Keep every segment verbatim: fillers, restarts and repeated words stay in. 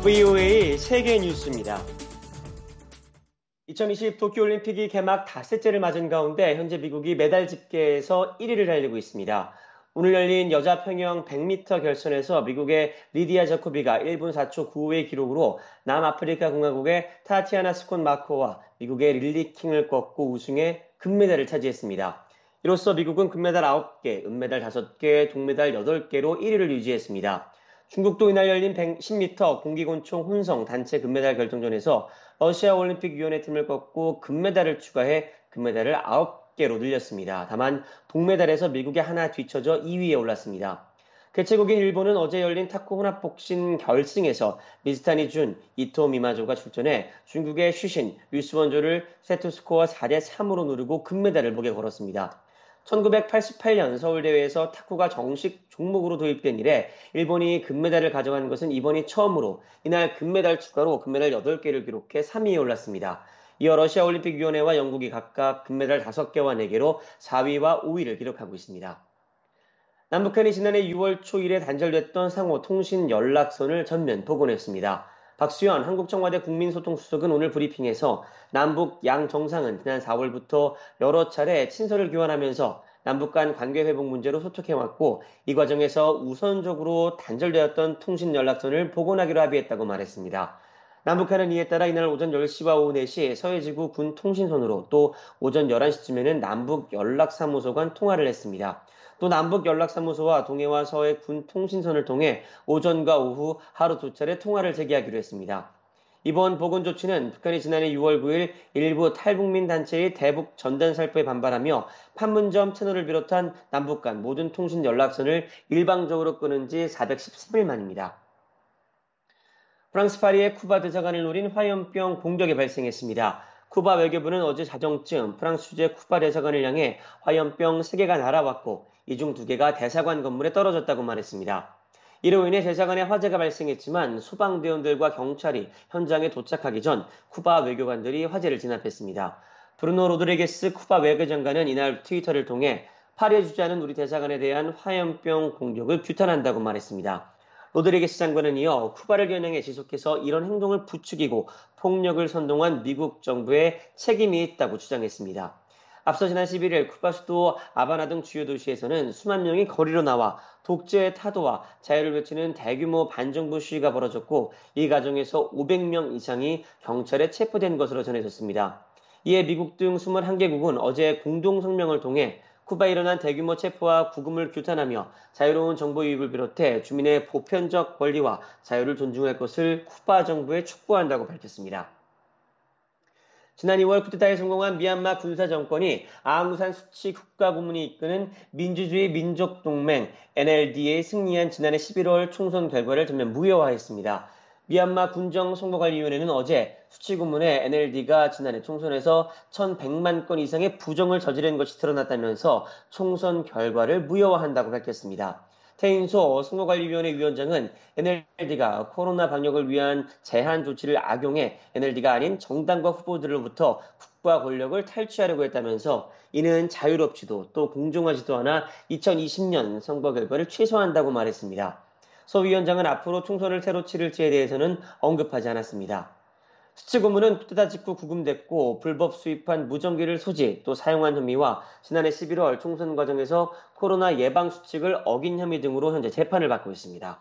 브이오에이 세계 뉴스입니다. 이천이십 도쿄올림픽이 개막 닷새째를 맞은 가운데 현재 미국이 메달 집계에서 일 위를 달리고 있습니다. 오늘 열린 여자 평영 백 미터 결선에서 미국의 리디아 자코비가 일 분 사 초 구십오의 기록으로 남아프리카 공화국의 타티아나 스콘 마코와 미국의 릴리 킹을 꺾고 우승해 금메달을 차지했습니다. 이로써 미국은 금메달 아홉 개, 은메달 다섯 개, 동메달 여덟 개로 일 위를 유지했습니다. 중국도 이날 열린 십 미터 공기권총 혼성 단체 금메달 결정전에서 러시아 올림픽위원회 팀을 꺾고 금메달을 추가해 금메달을 아홉 개로 늘렸습니다. 다만 동메달에서 미국에 하나 뒤처져 이 위에 올랐습니다. 개최국인 일본은 어제 열린 탁구 혼합복싱 결승에서 미즈타니 준, 이토 미마조가 출전해 중국의 슈신, 류스원조를 세트스코어 사 대 삼으로 누르고 금메달을 목에 걸었습니다. 천구백팔십팔 년 서울대회에서 탁구가 정식 종목으로 도입된 이래 일본이 금메달을 가져간 것은 이번이 처음으로 이날 금메달 추가로 금메달 여덟 개를 기록해 삼 위에 올랐습니다. 이어 러시아 올림픽위원회와 영국이 각각 금메달 다섯 개와 네 개로 사 위와 오 위를 기록하고 있습니다. 남북한이 지난해 유월 초일에 단절됐던 상호 통신 연락선을 전면 복원했습니다. 박수현 한국청와대 국민소통수석은 오늘 브리핑에서 남북 양 정상은 지난 사월부터 여러 차례 친서를 교환하면서 남북 간 관계 회복 문제로 소통해왔고 이 과정에서 우선적으로 단절되었던 통신 연락선을 복원하기로 합의했다고 말했습니다. 남북한은 이에 따라 이날 오전 열 시와 오후 네 시 서해지구 군 통신선으로 또 오전 열한 시쯤에는 남북 연락사무소 간 통화를 했습니다. 또 남북연락사무소와 동해와 서해 군 통신선을 통해 오전과 오후 하루 두 차례 통화를 재개하기로 했습니다. 이번 복원 조치는 북한이 지난해 유월 구일 일부 탈북민 단체의 대북 전단 살포에 반발하며 판문점 채널을 비롯한 남북 간 모든 통신 연락선을 일방적으로 끊은 지 사백십삼 일 만입니다. 프랑스 파리의 쿠바 대사관을 노린 화염병 공격이 발생했습니다. 쿠바 외교부는 어제 자정쯤 프랑스 주재 쿠바 대사관을 향해 화염병 세 개가 날아왔고 이 중 두 개가 대사관 건물에 떨어졌다고 말했습니다. 이로 인해 대사관에 화재가 발생했지만 소방대원들과 경찰이 현장에 도착하기 전 쿠바 외교관들이 화재를 진압했습니다. 브루노 로드리게스 쿠바 외교장관은 이날 트위터를 통해 파리에 주재하는 우리 대사관에 대한 화염병 공격을 규탄한다고 말했습니다. 로드리게스 장관은 이어 쿠바를 겨냥해 지속해서 이런 행동을 부추기고 폭력을 선동한 미국 정부에 책임이 있다고 주장했습니다. 앞서 지난 십일 일 쿠바 수도 아바나 등 주요 도시에서는 수만 명이 거리로 나와 독재의 타도와 자유를 외치는 대규모 반정부 시위가 벌어졌고 이 과정에서 오백 명 이상이 경찰에 체포된 것으로 전해졌습니다. 이에 미국 등 이십일 개국은 어제 공동 성명을 통해 쿠바에 일어난 대규모 체포와 구금을 규탄하며 자유로운 정보 유입을 비롯해 주민의 보편적 권리와 자유를 존중할 것을 쿠바 정부에 촉구한다고 밝혔습니다. 지난 이월 쿠데타에 성공한 미얀마 군사정권이 아웅산 수치 국가고문이 이끄는 민주주의 민족동맹 엔엘디에 승리한 지난해 십일월 총선 결과를 전면 무효화했습니다. 미얀마 군정선거관리위원회는 어제 수치 고문의 엔엘디가 지난해 총선에서 천백만 건 이상의 부정을 저지른 것이 드러났다면서 총선 결과를 무효화한다고 밝혔습니다. 태인소 선거관리위원회 위원장은 엔엘디가 코로나 방역을 위한 제한 조치를 악용해 엔엘디가 아닌 정당과 후보들로부터 국가 권력을 탈취하려고 했다면서 이는 자유롭지도 또 공정하지도 않아 이천이십 년 선거 결과를 취소한다고 말했습니다. 소 위원장은 앞으로 총선을 새로 치를지에 대해서는 언급하지 않았습니다. 수치 고문은 쿠데타 직후 구금됐고 불법 수입한 무전기를 소지 또 사용한 혐의와 지난해 십일월 총선 과정에서 코로나 예방 수칙을 어긴 혐의 등으로 현재 재판을 받고 있습니다.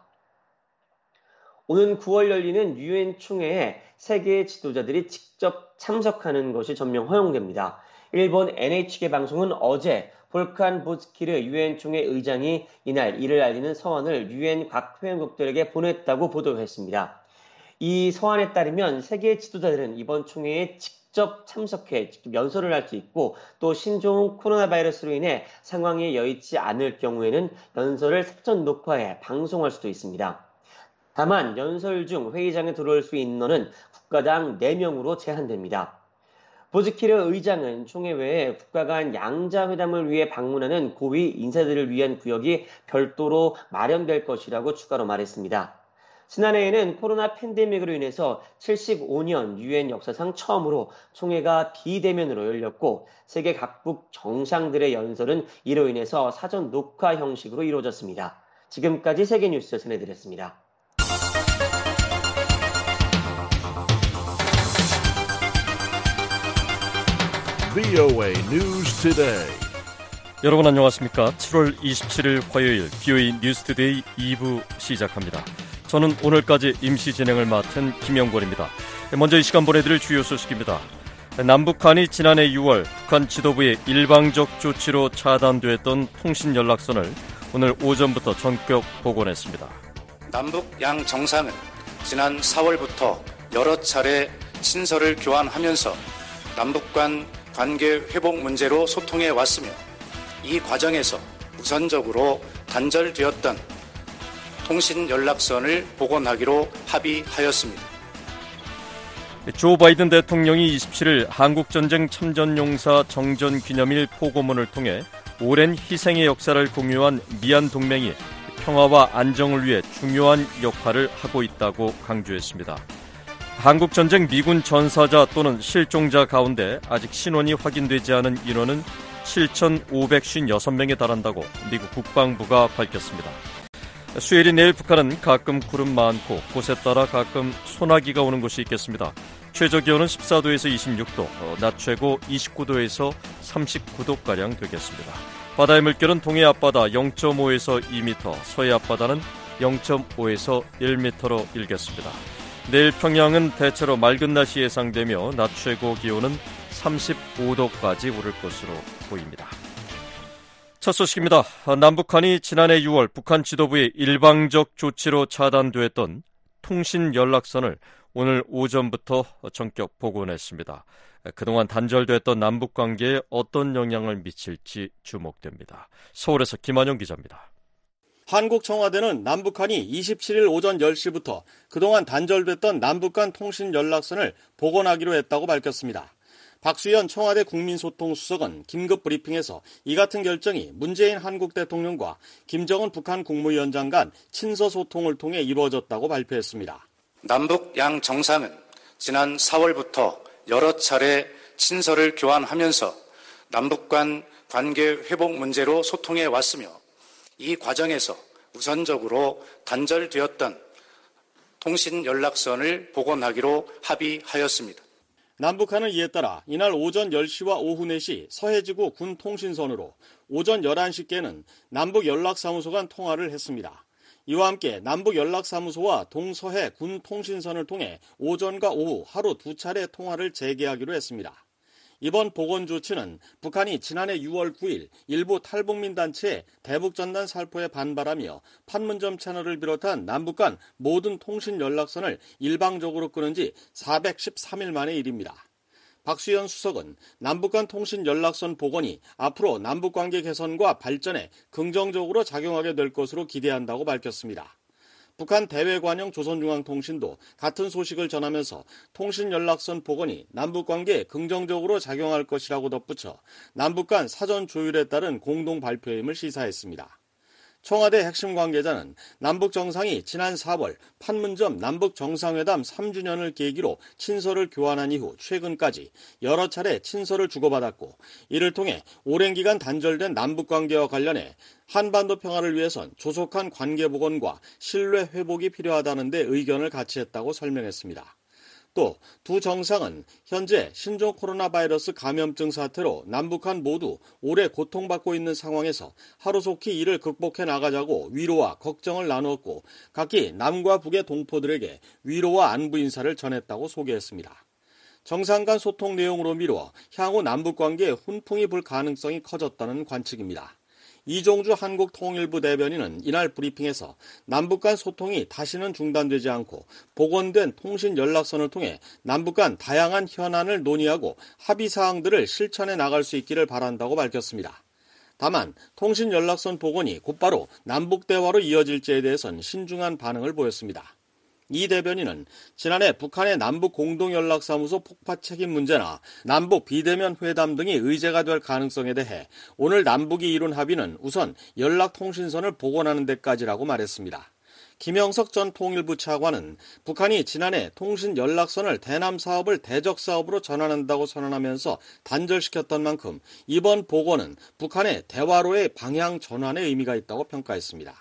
오는 구월 열리는 유엔 총회에 세계 지도자들이 직접 참석하는 것이 전면 허용됩니다. 일본 엔에이치케이 방송은 어제 볼칸 보츠키르 유엔 총회 의장이 이날 이를 알리는 서한을 유엔 각 회원국들에게 보냈다고 보도했습니다. 이 서한에 따르면 세계 지도자들은 이번 총회에 직접 참석해 직접 연설을 할 수 있고 또 신종 코로나 바이러스로 인해 상황이 여의치 않을 경우에는 연설을 사전 녹화해 방송할 수도 있습니다. 다만 연설 중 회의장에 들어올 수 있는 인원은 국가당 네 명으로 제한됩니다. 보즈키르 의장은 총회 외에 국가 간 양자회담을 위해 방문하는 고위 인사들을 위한 구역이 별도로 마련될 것이라고 추가로 말했습니다. 지난해에는 코로나 팬데믹으로 인해서 칠십오 년 유엔 역사상 처음으로 총회가 비대면으로 열렸고 세계 각국 정상들의 연설은 이로 인해서 사전 녹화 형식으로 이루어졌습니다. 지금까지 세계뉴스 전해드렸습니다. 브이오에이 News Today. 여러분 안녕하십니까? 칠월 이십칠일 화요일 브이오에이 뉴스 투데이 이 부 시작합니다. 저는 오늘까지 임시 진행을 맡은 김영권입니다. 먼저 이 시간 보내드릴 주요 소식입니다. 남북한이 지난해 유월 북한 지도부의 일방적 조치로 차단됐던 통신 연락선을 오늘 오전부터 전격 복원했습니다. 남북 양 정상은 지난 사월부터 여러 차례 친서를 교환하면서 남북 간 관계 회복 문제로 소통해 왔으며 이 과정에서 우선적으로 단절되었던 통신 연락선을 복원하기로 합의하였습니다. 조 바이든 대통령이 이십칠일 한국전쟁 참전용사 정전기념일 포고문을 통해 오랜 희생의 역사를 공유한 미얀 동맹이 평화와 안정을 위해 중요한 역할을 하고 있다고 강조했습니다. 한국전쟁 미군 전사자 또는 실종자 가운데 아직 신원이 확인되지 않은 인원은 칠천오백오십육 명에 달한다고 미국 국방부가 밝혔습니다. 수요일인 내일 북한은 가끔 구름 많고 곳에 따라 가끔 소나기가 오는 곳이 있겠습니다. 최저기온은 십사도에서 이십육도, 낮 최고 이십구도에서 삼십구도가량 되겠습니다. 바다의 물결은 동해 앞바다 영점오에서 이 미터, 서해 앞바다는 영점오에서 일 미터로 일겠습니다. 내일 평양은 대체로 맑은 날씨 예상되며 낮 최고 기온은 삼십오도까지 오를 것으로 보입니다. 첫 소식입니다. 남북한이 지난해 유월 북한 지도부의 일방적 조치로 차단됐던 통신 연락선을 오늘 오전부터 전격 복원했습니다. 그동안 단절됐던 남북관계에 어떤 영향을 미칠지 주목됩니다. 서울에서 김한영 기자입니다. 한국 청와대는 남북한이 이십칠일 오전 열 시부터 그동안 단절됐던 남북 간 통신 연락선을 복원하기로 했다고 밝혔습니다. 박수현 청와대 국민소통수석은 긴급 브리핑에서 이 같은 결정이 문재인 한국 대통령과 김정은 북한 국무위원장 간 친서 소통을 통해 이루어졌다고 발표했습니다. 남북 양 정상은 지난 사월부터 여러 차례 친서를 교환하면서 남북 간 관계 회복 문제로 소통해 왔으며 이 과정에서 우선적으로 단절되었던 통신 연락선을 복원하기로 합의하였습니다. 남북한은 이에 따라 이날 오전 열 시와 오후 네 시 서해지구 군 통신선으로 오전 열한 시께는 남북연락사무소 간 통화를 했습니다. 이와 함께 남북연락사무소와 동서해 군 통신선을 통해 오전과 오후 하루 두 차례 통화를 재개하기로 했습니다. 이번 복원 조치는 북한이 지난해 유월 구일 일부 탈북민 단체의 대북전단 살포에 반발하며 판문점 채널을 비롯한 남북 간 모든 통신 연락선을 일방적으로 끊은 지 사백십삼일 만의 일입니다. 박수현 수석은 남북 간 통신 연락선 복원이 앞으로 남북관계 개선과 발전에 긍정적으로 작용하게 될 것으로 기대한다고 밝혔습니다. 북한 대외관영 조선중앙통신도 같은 소식을 전하면서 통신연락선 복원이 남북관계에 긍정적으로 작용할 것이라고 덧붙여 남북 간 사전 조율에 따른 공동 발표임을 시사했습니다. 청와대 핵심 관계자는 남북 정상이 지난 사월 판문점 남북 정상회담 삼 주년을 계기로 친서를 교환한 이후 최근까지 여러 차례 친서를 주고받았고 이를 통해 오랜 기간 단절된 남북 관계와 관련해 한반도 평화를 위해선 조속한 관계 복원과 신뢰 회복이 필요하다는 데 의견을 같이 했다고 설명했습니다. 또 두 정상은 현재 신종 코로나 바이러스 감염증 사태로 남북한 모두 오래 고통받고 있는 상황에서 하루속히 이를 극복해 나가자고 위로와 걱정을 나누었고 각기 남과 북의 동포들에게 위로와 안부 인사를 전했다고 소개했습니다. 정상 간 소통 내용으로 미루어 향후 남북관계에 훈풍이 불 가능성이 커졌다는 관측입니다. 이종주 한국통일부 대변인은 이날 브리핑에서 남북 간 소통이 다시는 중단되지 않고 복원된 통신 연락선을 통해 남북 간 다양한 현안을 논의하고 합의 사항들을 실천해 나갈 수 있기를 바란다고 밝혔습니다. 다만 통신 연락선 복원이 곧바로 남북 대화로 이어질지에 대해선 신중한 반응을 보였습니다. 이 대변인은 지난해 북한의 남북 공동연락사무소 폭파 책임 문제나 남북 비대면 회담 등이 의제가 될 가능성에 대해 오늘 남북이 이룬 합의는 우선 연락통신선을 복원하는 데까지라고 말했습니다. 김영석 전 통일부 차관은 북한이 지난해 통신연락선을 대남 사업을 대적 사업으로 전환한다고 선언하면서 단절시켰던 만큼 이번 복원은 북한의 대화로의 방향 전환의 의미가 있다고 평가했습니다.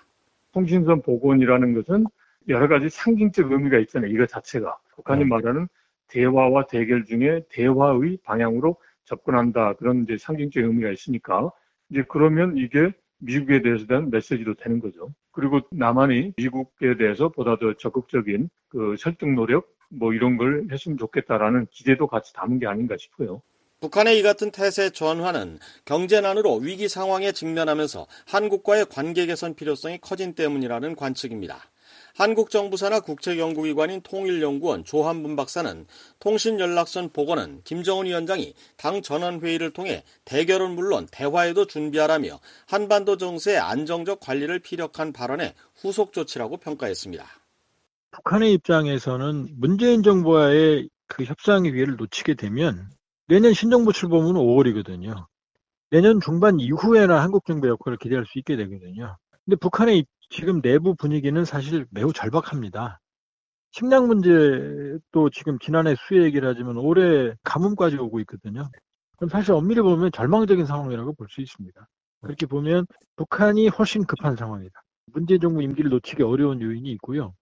통신선 복원이라는 것은 여러 가지 상징적 의미가 있잖아요. 이거 자체가. 북한이 말하는 대화와 대결 중에 대화의 방향으로 접근한다. 그런 이제 상징적 의미가 있으니까 이제 그러면 이게 미국에 대해서 대한 메시지도 되는 거죠. 그리고 남한이 미국에 대해서 보다 더 적극적인 그 설득 노력 뭐 이런 걸 했으면 좋겠다라는 기대도 같이 담은 게 아닌가 싶어요. 북한의 이 같은 태세 전환은 경제난으로 위기 상황에 직면하면서 한국과의 관계 개선 필요성이 커진 때문이라는 관측입니다. 한국 정부사나 국책연구기관인 통일연구원 조한분 박사는 통신연락선 복원은 김정은 위원장이 당 전원회의를 통해 대결은 물론 대화에도 준비하라며 한반도 정세의 안정적 관리를 피력한 발언의 후속 조치라고 평가했습니다. 북한의 입장에서는 문재인 정부와의 그 협상의 기회를 놓치게 되면 내년 신정부 출범은 오월이거든요. 내년 중반 이후에나 한국 정부의 역할을 기대할 수 있게 되거든요. 근데 북한의 지금 내부 분위기는 사실 매우 절박합니다. 식량 문제도 지금 지난해 수해 얘기를 하지만 올해 가뭄까지 오고 있거든요. 그럼 사실 엄밀히 보면 절망적인 상황이라고 볼 수 있습니다. 그렇게 보면 북한이 훨씬 급한 상황이다. 문재인 정부 임기를 놓치기 어려운 요인이 있고요.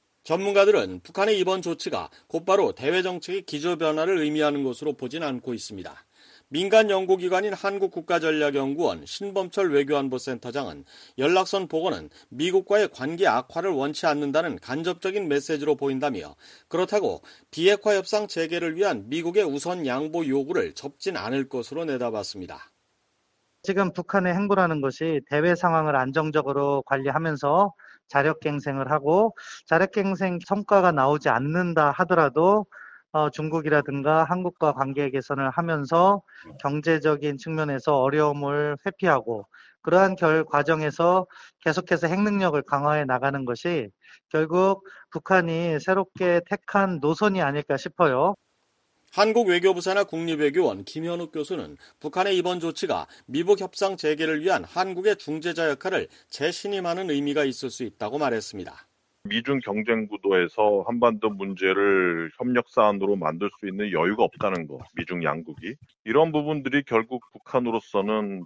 전문가들은 북한의 이번 조치가 곧바로 대외 정책의 기조 변화를 의미하는 것으로 보진 않고 있습니다. 민간 연구기관인 한국국가전략연구원 신범철 외교안보센터장은 연락선 복원은 미국과의 관계 악화를 원치 않는다는 간접적인 메시지로 보인다며 그렇다고 비핵화 협상 재개를 위한 미국의 우선 양보 요구를 접진 않을 것으로 내다봤습니다. 지금 북한의 행보라는 것이 대외 상황을 안정적으로 관리하면서 자력갱생을 하고 자력갱생 성과가 나오지 않는다 하더라도 어, 중국이라든가 한국과 관계 개선을 하면서 경제적인 측면에서 어려움을 회피하고 그러한 결 과정에서 계속해서 핵능력을 강화해 나가는 것이 결국 북한이 새롭게 택한 노선이 아닐까 싶어요. 한국 외교부사나 국립외교원 김현욱 교수는 북한의 이번 조치가 미북 협상 재개를 위한 한국의 중재자 역할을 재신임하는 의미가 있을 수 있다고 말했습니다. 미중 경쟁 구도에서 한반도 문제를 협력 사안으로 만들 수 있는 여유가 없다는 거, 미중 양국이. 이런 부분들이 결국 북한으로서는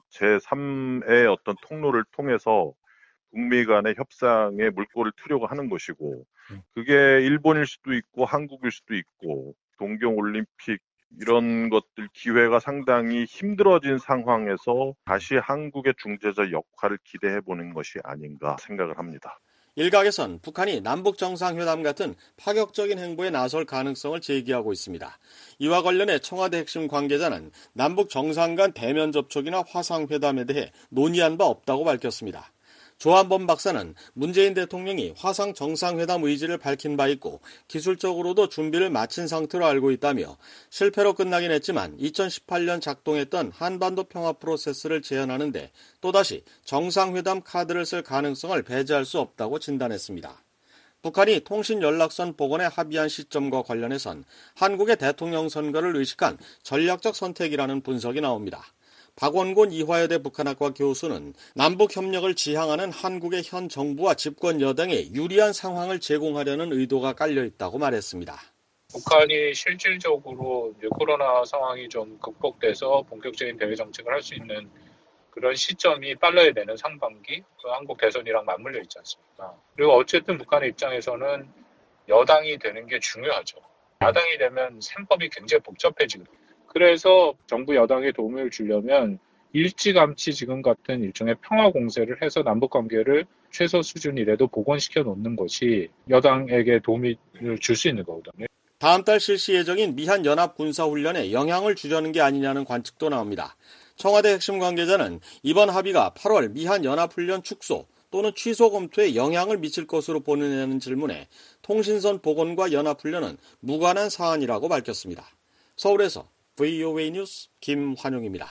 제삼의 어떤 통로를 통해서 북미 간의 협상에 물꼬를 트려고 하는 것이고, 그게 일본일 수도 있고 한국일 수도 있고 동경올림픽 이런 것들 기회가 상당히 힘들어진 상황에서 다시 한국의 중재자 역할을 기대해보는 것이 아닌가 생각을 합니다. 일각에선 북한이 남북정상회담 같은 파격적인 행보에 나설 가능성을 제기하고 있습니다. 이와 관련해 청와대 핵심 관계자는 남북 정상 간 대면 접촉이나 화상회담에 대해 논의한 바 없다고 밝혔습니다. 조한범 박사는 문재인 대통령이 화상 정상회담 의지를 밝힌 바 있고 기술적으로도 준비를 마친 상태로 알고 있다며 실패로 끝나긴 했지만 이천십팔 년 작동했던 한반도 평화 프로세스를 재현하는데 또다시 정상회담 카드를 쓸 가능성을 배제할 수 없다고 진단했습니다. 북한이 통신연락선 복원에 합의한 시점과 관련해선 한국의 대통령 선거를 의식한 전략적 선택이라는 분석이 나옵니다. 박원곤 이화여대 북한학과 교수는 남북협력을 지향하는 한국의 현 정부와 집권 여당에 유리한 상황을 제공하려는 의도가 깔려있다고 말했습니다. 북한이 실질적으로 이제 코로나 상황이 좀 극복돼서 본격적인 대외 정책을 할 수 있는 그런 시점이 빨라야 되는 상반기, 그 한국 대선이랑 맞물려 있지 않습니까? 그리고 어쨌든 북한의 입장에서는 여당이 되는 게 중요하죠. 야당이 되면 셈법이 굉장히 복잡해지거든요. 그래서 정부 여당에 도움을 주려면 일찌감치 지금 같은 일종의 평화 공세를 해서 남북관계를 최소 수준이라도 복원시켜 놓는 것이 여당에게 도움을 줄 수 있는 거거든요. 다음 달 실시 예정인 미한 연합 군사훈련에 영향을 주려는 게 아니냐는 관측도 나옵니다. 청와대 핵심 관계자는 이번 합의가 팔월 미한 연합훈련 축소 또는 취소 검토에 영향을 미칠 것으로 보느냐는 질문에 통신선 복원과 연합훈련은 무관한 사안이라고 밝혔습니다. 서울에서 브이오에이 뉴스 김환용입니다.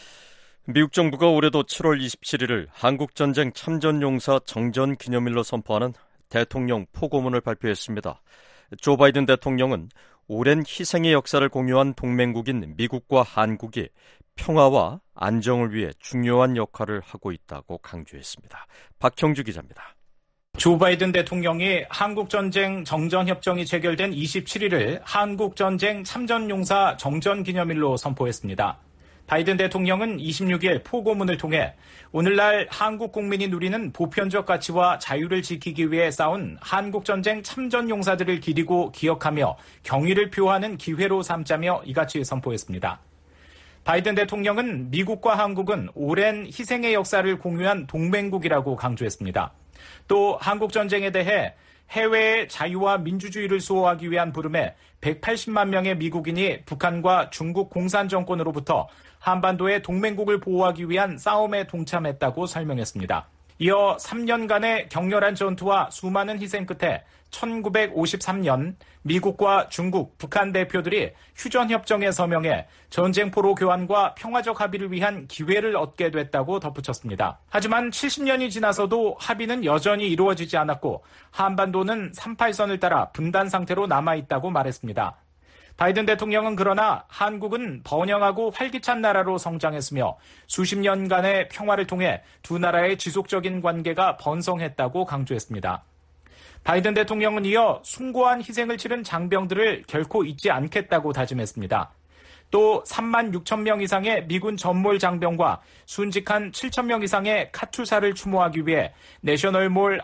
미국 정부가 올해도 칠월 이십칠일을 한국전쟁 참전용사 정전기념일로 선포하는 대통령 포고문을 발표했습니다. 조 바이든 대통령은 오랜 희생의 역사를 공유한 동맹국인 미국과 한국이 평화와 안정을 위해 중요한 역할을 하고 있다고 강조했습니다. 박형주 기자입니다. 조 바이든 대통령이 한국전쟁 정전협정이 체결된 이십칠일을 한국전쟁 참전용사 정전기념일로 선포했습니다. 바이든 대통령은 이십육일 포고문을 통해 오늘날 한국 국민이 누리는 보편적 가치와 자유를 지키기 위해 싸운 한국전쟁 참전용사들을 기리고 기억하며 경의를 표하는 기회로 삼자며 이같이 선포했습니다. 바이든 대통령은 미국과 한국은 오랜 희생의 역사를 공유한 동맹국이라고 강조했습니다. 또 한국 전쟁에 대해 해외의 자유와 민주주의를 수호하기 위한 부름에 백팔십만 명의 미국인이 북한과 중국 공산 정권으로부터 한반도의 동맹국을 보호하기 위한 싸움에 동참했다고 설명했습니다. 이어 삼 년간의 격렬한 전투와 수많은 희생 끝에 천구백오십삼 년 미국과 중국, 북한 대표들이 휴전협정에 서명해 전쟁포로 교환과 평화적 합의를 위한 기회를 얻게 됐다고 덧붙였습니다. 하지만 칠십 년이 지나서도 합의는 여전히 이루어지지 않았고 한반도는 삼팔선을 따라 분단 상태로 남아있다고 말했습니다. 바이든 대통령은 그러나 한국은 번영하고 활기찬 나라로 성장했으며 수십 년간의 평화를 통해 두 나라의 지속적인 관계가 번성했다고 강조했습니다. 바이든 대통령은 이어 숭고한 희생을 치른 장병들을 결코 잊지 않겠다고 다짐했습니다. 또 삼만 육천 명 이상의 미군 전몰 장병과 순직한 칠천 명 이상의 카투사를 추모하기 위해 내셔널몰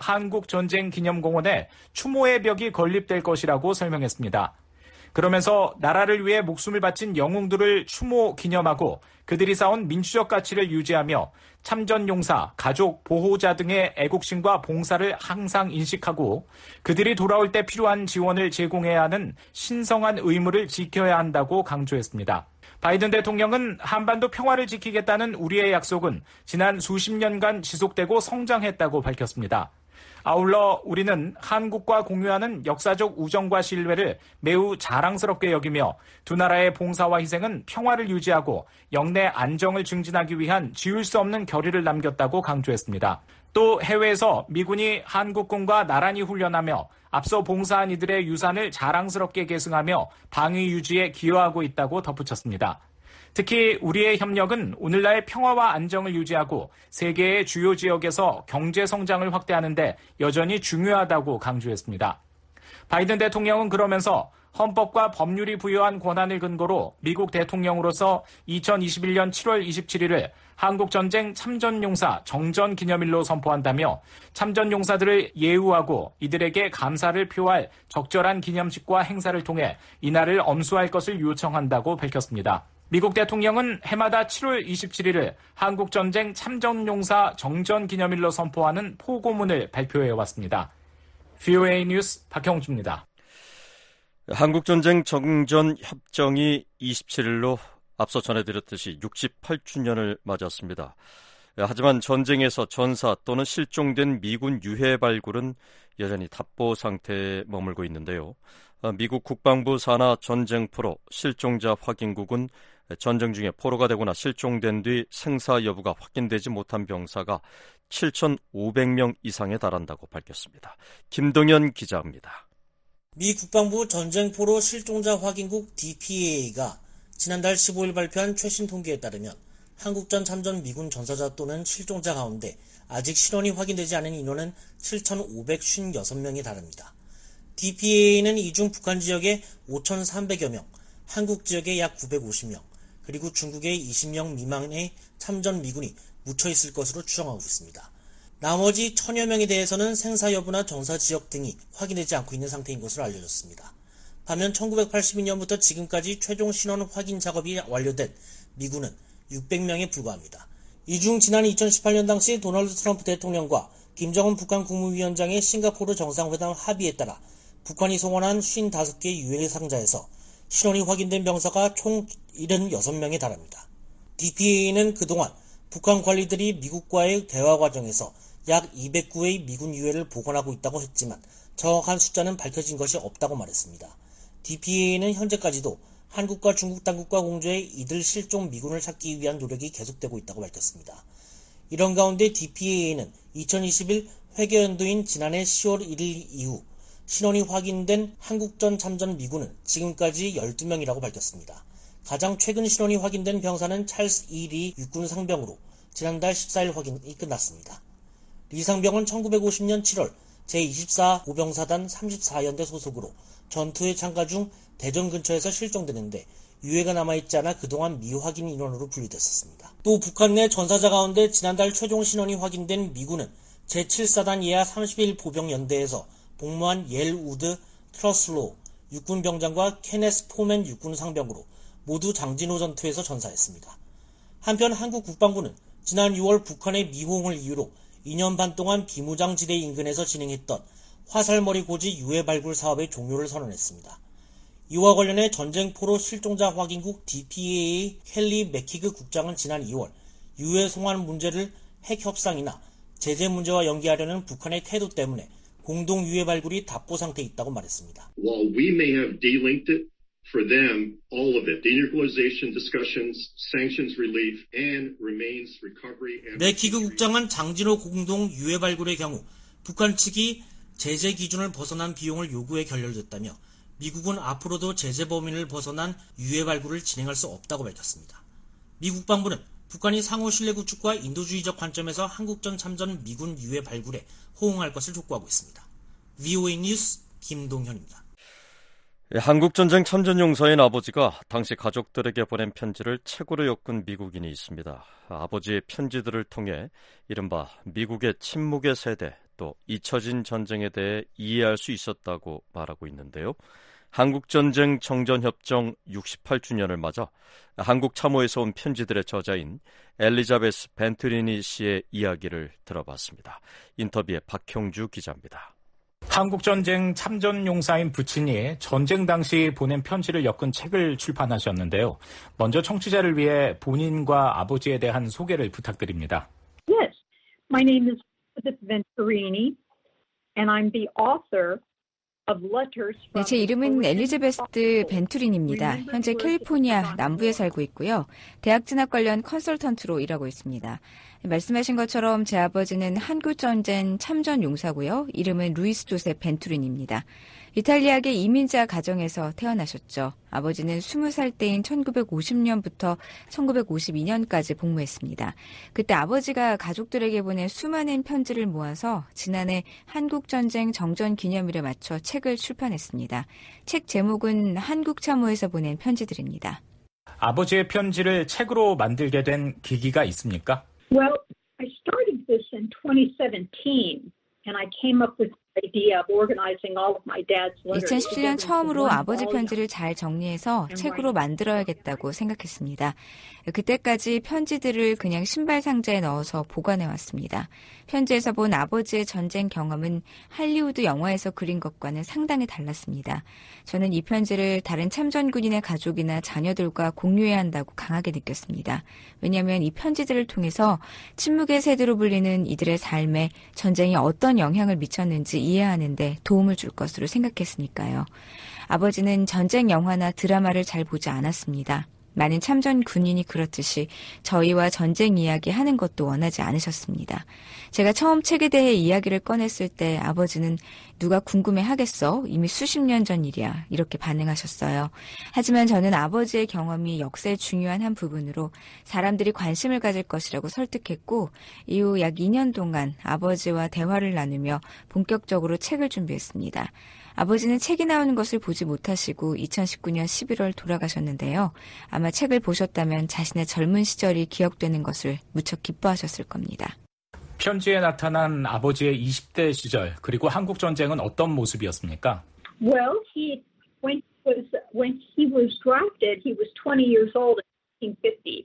한국전쟁기념공원에 추모의 벽이 건립될 것이라고 설명했습니다. 그러면서 나라를 위해 목숨을 바친 영웅들을 추모 기념하고 그들이 쌓은 민주적 가치를 유지하며 참전용사, 가족, 보호자 등의 애국심과 봉사를 항상 인식하고 그들이 돌아올 때 필요한 지원을 제공해야 하는 신성한 의무를 지켜야 한다고 강조했습니다. 바이든 대통령은 한반도 평화를 지키겠다는 우리의 약속은 지난 수십 년간 지속되고 성장했다고 밝혔습니다. 아울러 우리는 한국과 공유하는 역사적 우정과 신뢰를 매우 자랑스럽게 여기며 두 나라의 봉사와 희생은 평화를 유지하고 영내 안정을 증진하기 위한 지울 수 없는 결의를 남겼다고 강조했습니다. 또 해외에서 미군이 한국군과 나란히 훈련하며 앞서 봉사한 이들의 유산을 자랑스럽게 계승하며 방위 유지에 기여하고 있다고 덧붙였습니다. 특히 우리의 협력은 오늘날 평화와 안정을 유지하고 세계의 주요 지역에서 경제 성장을 확대하는 데 여전히 중요하다고 강조했습니다. 바이든 대통령은 그러면서 헌법과 법률이 부여한 권한을 근거로 미국 대통령으로서 이천이십일 년 칠월 이십칠일을 한국전쟁 참전용사 정전기념일로 선포한다며 참전용사들을 예우하고 이들에게 감사를 표할 적절한 기념식과 행사를 통해 이날을 엄수할 것을 요청한다고 밝혔습니다. 미국 대통령은 해마다 칠월 이십칠일을 한국전쟁 참전용사 정전기념일로 선포하는 포고문을 발표해왔습니다. 브이오에이 뉴스 박형주입니다. 한국전쟁 정전협정이 이십칠일로 앞서 전해드렸듯이 육십팔 주년을 맞았습니다. 하지만 전쟁에서 전사 또는 실종된 미군 유해 발굴은 여전히 답보 상태에 머물고 있는데요. 미국 국방부 산하 전쟁포로 실종자 확인국은 전쟁 중에 포로가 되거나 실종된 뒤 생사 여부가 확인되지 못한 병사가 칠천오백 명 이상에 달한다고 밝혔습니다. 김동현 기자입니다. 미 국방부 전쟁포로 실종자 확인국 디피에이가 지난달 십오일 발표한 최신 통계에 따르면 한국전 참전 미군 전사자 또는 실종자 가운데 아직 신원이 확인되지 않은 인원은 칠천오백오십육 명에 달합니다. 디피에이는 이 중 북한 지역에 오천삼백여 명, 한국 지역에 약 구백오십 명, 그리고 중국에 이십 명 미만의 참전 미군이 묻혀있을 것으로 추정하고 있습니다. 나머지 천여 명에 대해서는 생사 여부나 정사 지역 등이 확인되지 않고 있는 상태인 것으로 알려졌습니다. 반면 천구백팔십이 년부터 지금까지 최종 신원 확인 작업이 완료된 미군은 육백 명에 불과합니다. 이 중 지난 이천십팔 년 당시 도널드 트럼프 대통령과 김정은 북한 국무위원장의 싱가포르 정상회담 합의에 따라 북한이 송환한 오십오 개 유해 상자에서 신원이 확인된 병사가 총 칠십육 명에 달합니다. 디피에이는 그동안 북한 관리들이 미국과의 대화 과정에서 약 이백구 회의 미군 유해를 보관하고 있다고 했지만 정확한 숫자는 밝혀진 것이 없다고 말했습니다. 디피에이는 현재까지도 한국과 중국 당국과 공조해 이들 실종 미군을 찾기 위한 노력이 계속되고 있다고 밝혔습니다. 이런 가운데 디피에이는 이천이십일 회계연도인 지난해 시월 일일 이후 신원이 확인된 한국전 참전 미군은 지금까지 열두 명이라고 밝혔습니다. 가장 최근 신원이 확인된 병사는 찰스 이 리 육군 상병으로 지난달 십사일 확인이 끝났습니다. 리 상병은 천구백오십 년 칠월 제이십사 보병사단 삼십사 연대 소속으로 전투에 참가 중 대전 근처에서 실종되는데 유해가 남아있지 않아 그동안 미확인 인원으로 분류됐었습니다. 또 북한 내 전사자 가운데 지난달 최종 신원이 확인된 미군은 제칠 사단 예하 삼십일 보병연대에서 복무한 옐 우드 트러슬로 육군병장과 케네스 포맨 육군 상병으로 모두 장진호 전투에서 전사했습니다. 한편 한국 국방부는 지난 유월 북한의 미호응을 이유로 이 년 반 동안 비무장지대 인근에서 진행했던 화살머리 고지 유해 발굴 사업의 종료를 선언했습니다. 이와 관련해 전쟁포로 실종자 확인국 디피에이의 켈리 맥키그 국장은 지난 이월 유해 송환 문제를 핵 협상이나 제재 문제와 연계하려는 북한의 태도 때문에 공동 유해 발굴이 답보 상태에 있다고 말했습니다. While we may have delinked it, for them, all of it, denuclearization discussions, sanctions relief, and remains recovery. 맥키그 국장은 장진호 공동 유해 발굴의 경우 북한 측이 제재 기준을 벗어난 비용을 요구해 결렬됐다며 미국은 앞으로도 제재 범위를 벗어난 유해 발굴을 진행할 수 없다고 밝혔습니다. 미 국방부는 북한이 상호 신뢰 구축과 인도주의적 관점에서 한국전 참전 미군 유해 발굴에 호응할 것을 촉구하고 있습니다. 브이오에이 뉴스 김동현입니다. 한국전쟁 참전용사인 아버지가 당시 가족들에게 보낸 편지를 책으로 엮은 미국인이 있습니다. 아버지의 편지들을 통해 이른바 미국의 침묵의 세대 또 잊혀진 전쟁에 대해 이해할 수 있었다고 말하고 있는데요. 한국전쟁 정전협정 육십팔 주년을 맞아 한국 참호에서 온 편지들의 저자인 엘리자베스 벤트리니 씨의 이야기를 들어봤습니다. 인터뷰에 박형주 기자입니다. 한국전쟁 참전용사인 부친이 전쟁 당시 보낸 편지를 엮은 책을 출판하셨는데요. 먼저 청취자를 위해 본인과 아버지에 대한 소개를 부탁드립니다. Yes, my name is Elizabeth Venturini, and I'm the author of letters from... 네, 제 이름은 엘리자베스 벤투린입니다. 현재 캘리포니아 남부에 살고 있고요. 대학 진학 관련 컨설턴트로 일하고 있습니다. 말씀하신 것처럼 제 아버지는 한국전쟁 참전용사고요. 이름은 루이스 조셉 벤투린입니다. 이탈리아계 이민자 가정에서 태어나셨죠. 아버지는 스무 살 때인 천구백오십 년부터 천구백오십이 년까지 복무했습니다. 그때 아버지가 가족들에게 보낸 수많은 편지를 모아서 지난해 한국전쟁 정전 기념일에 맞춰 책을 출판했습니다. 책 제목은 한국 참호에서 보낸 편지들입니다. 아버지의 편지를 책으로 만들게 된 계기가 있습니까? Well, I started this in twenty seventeen, and I came up with the idea of organizing all of my dad's letters. 이천십칠 년 처음으로 아버지 편지를 잘 정리해서 책으로 만들어야겠다고 생각했습니다. 그때까지 편지들을 그냥 신발 상자에 넣어서 보관해 왔습니다. 편지에서 본 아버지의 전쟁 경험은 할리우드 영화에서 그린 것과는 상당히 달랐습니다. 저는 이 편지를 다른 참전군인의 가족이나 자녀들과 공유해야 한다고 강하게 느꼈습니다. 왜냐하면 이 편지들을 통해서 침묵의 세대로 불리는 이들의 삶에 전쟁이 어떤 영향을 미쳤는지 이해하는 데 도움을 줄 것으로 생각했으니까요. 아버지는 전쟁 영화나 드라마를 잘 보지 않았습니다. 많은 참전 군인이 그렇듯이 저희와 전쟁 이야기 하는 것도 원하지 않으셨습니다. 제가 처음 책에 대해 이야기를 꺼냈을 때 아버지는 누가 궁금해 하겠어? 이미 수십 년 전 일이야. 이렇게 반응하셨어요. 하지만 저는 아버지의 경험이 역사의 중요한 한 부분으로 사람들이 관심을 가질 것이라고 설득했고 이후 약 이 년 동안 아버지와 대화를 나누며 본격적으로 책을 준비했습니다. 아버지는 책이 나오는 것을 보지 못하시고 이천십구 년 십일월 돌아가셨는데요. 아마 책을 보셨다면 자신의 젊은 시절이 기억되는 것을 무척 기뻐하셨을 겁니다. 편지에 나타난 아버지의 이십 대 시절 그리고 한국 전쟁은 어떤 모습이었습니까? Well, he when he was when he was drafted, he was twenty years old in nineteen fifty.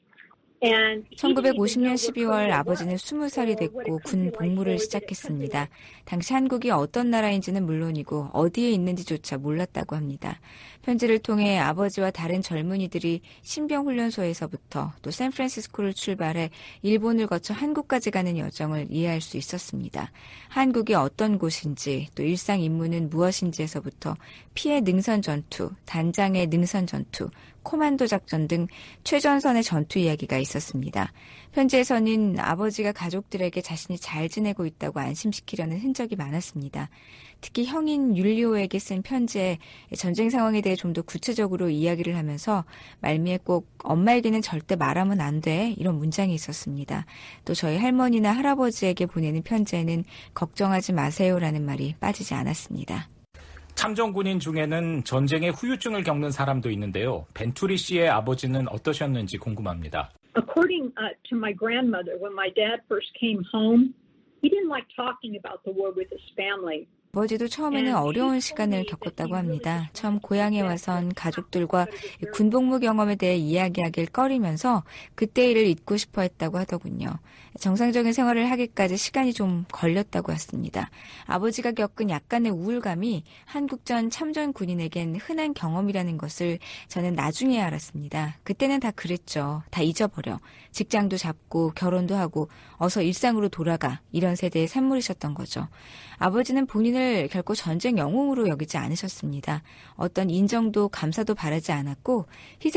천구백오십 년 십이월 아버지는 스무 살이 됐고 군 복무를 시작했습니다. 당시 한국이 어떤 나라인지는 물론이고 어디에 있는지조차 몰랐다고 합니다. 편지를 통해 아버지와 다른 젊은이들이 신병훈련소에서부터 또 샌프란시스코를 출발해 일본을 거쳐 한국까지 가는 여정을 이해할 수 있었습니다. 한국이 어떤 곳인지 또 일상 임무는 무엇인지에서부터 피해 능선 전투, 단장의 능선 전투, 코만도 작전 등 최전선의 전투 이야기가 있었습니다. 편지에서는 아버지가 가족들에게 자신이 잘 지내고 있다고 안심시키려는 흔적이 많았습니다. 특히 형인 율리오에게 쓴 편지에 전쟁 상황에 대해 좀 더 구체적으로 이야기를 하면서 말미에 꼭 엄마에게는 절대 말하면 안 돼 이런 문장이 있었습니다. 또 저희 할머니나 할아버지에게 보내는 편지에는 걱정하지 마세요라는 말이 빠지지 않았습니다. 참전군인 중에는 전쟁의 후유증을 겪는 사람도 있는데요. 벤투리 씨의 아버지는 어떠셨는지 궁금합니다. According uh, to my grandmother, when my dad first came home, he didn't like talking about the war with his family. 아버지도 처음에는 어려운 시간을 겪었다고 합니다. 처음 고향에 와선 가족들과 군복무 경험에 대해 이야기하길 꺼리면서 그때 일을 잊고 싶어 했다고 하더군요. 정상적인 생활을 하기까지 시간이 좀 걸렸다고 했습니다. 아버지가 겪은 약간의 우울감이 한국전 참전 군인에겐 흔한 경험이라는 것을 저는 나중에 알았습니다. 그때는 다 그랬죠. 다 잊어버려. 직장도 잡고 결혼도 하고 어서 일상으로 돌아가 이런 세대의 산물이셨던 거죠. 아버지는 본인을 결코 전쟁 영웅으로 여기지 않으셨습니다. 어떤 인정도 감사도 바라지 않았고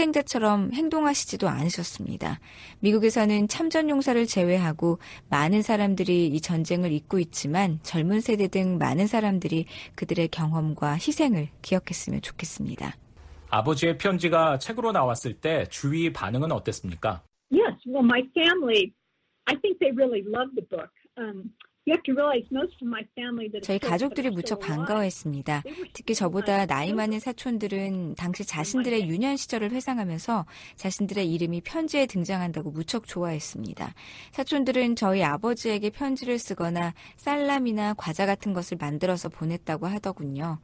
희생자처럼 행동하시지도 않으셨습니다. 미국에서는 참전용사를 제외하고 많은 사람들이 이 전쟁을 잊고 있지만 젊은 세대 등 많은 사람들이 그들의 경험과 희생을 기억했으면 좋겠습니다. 아버지의 편지가 책으로 나왔을 때 주위 반응은 어땠습니까? Yes, well, my family, I think they really loved the book. Um, you have to realize most of my family that 저희 가족들이 무척 반가워했습니다. 특히 저보다 나이 많은 사촌들은 당시 자신들의 유년 시절을 회상하면서 자신들의 이름이 편지에 등장한다고 무척 좋아했습니다. 사촌들은 저희 아버지에게 편지를 쓰거나 쌀람이나 과자 같은 것을 만들어서 보냈다고 하더군요.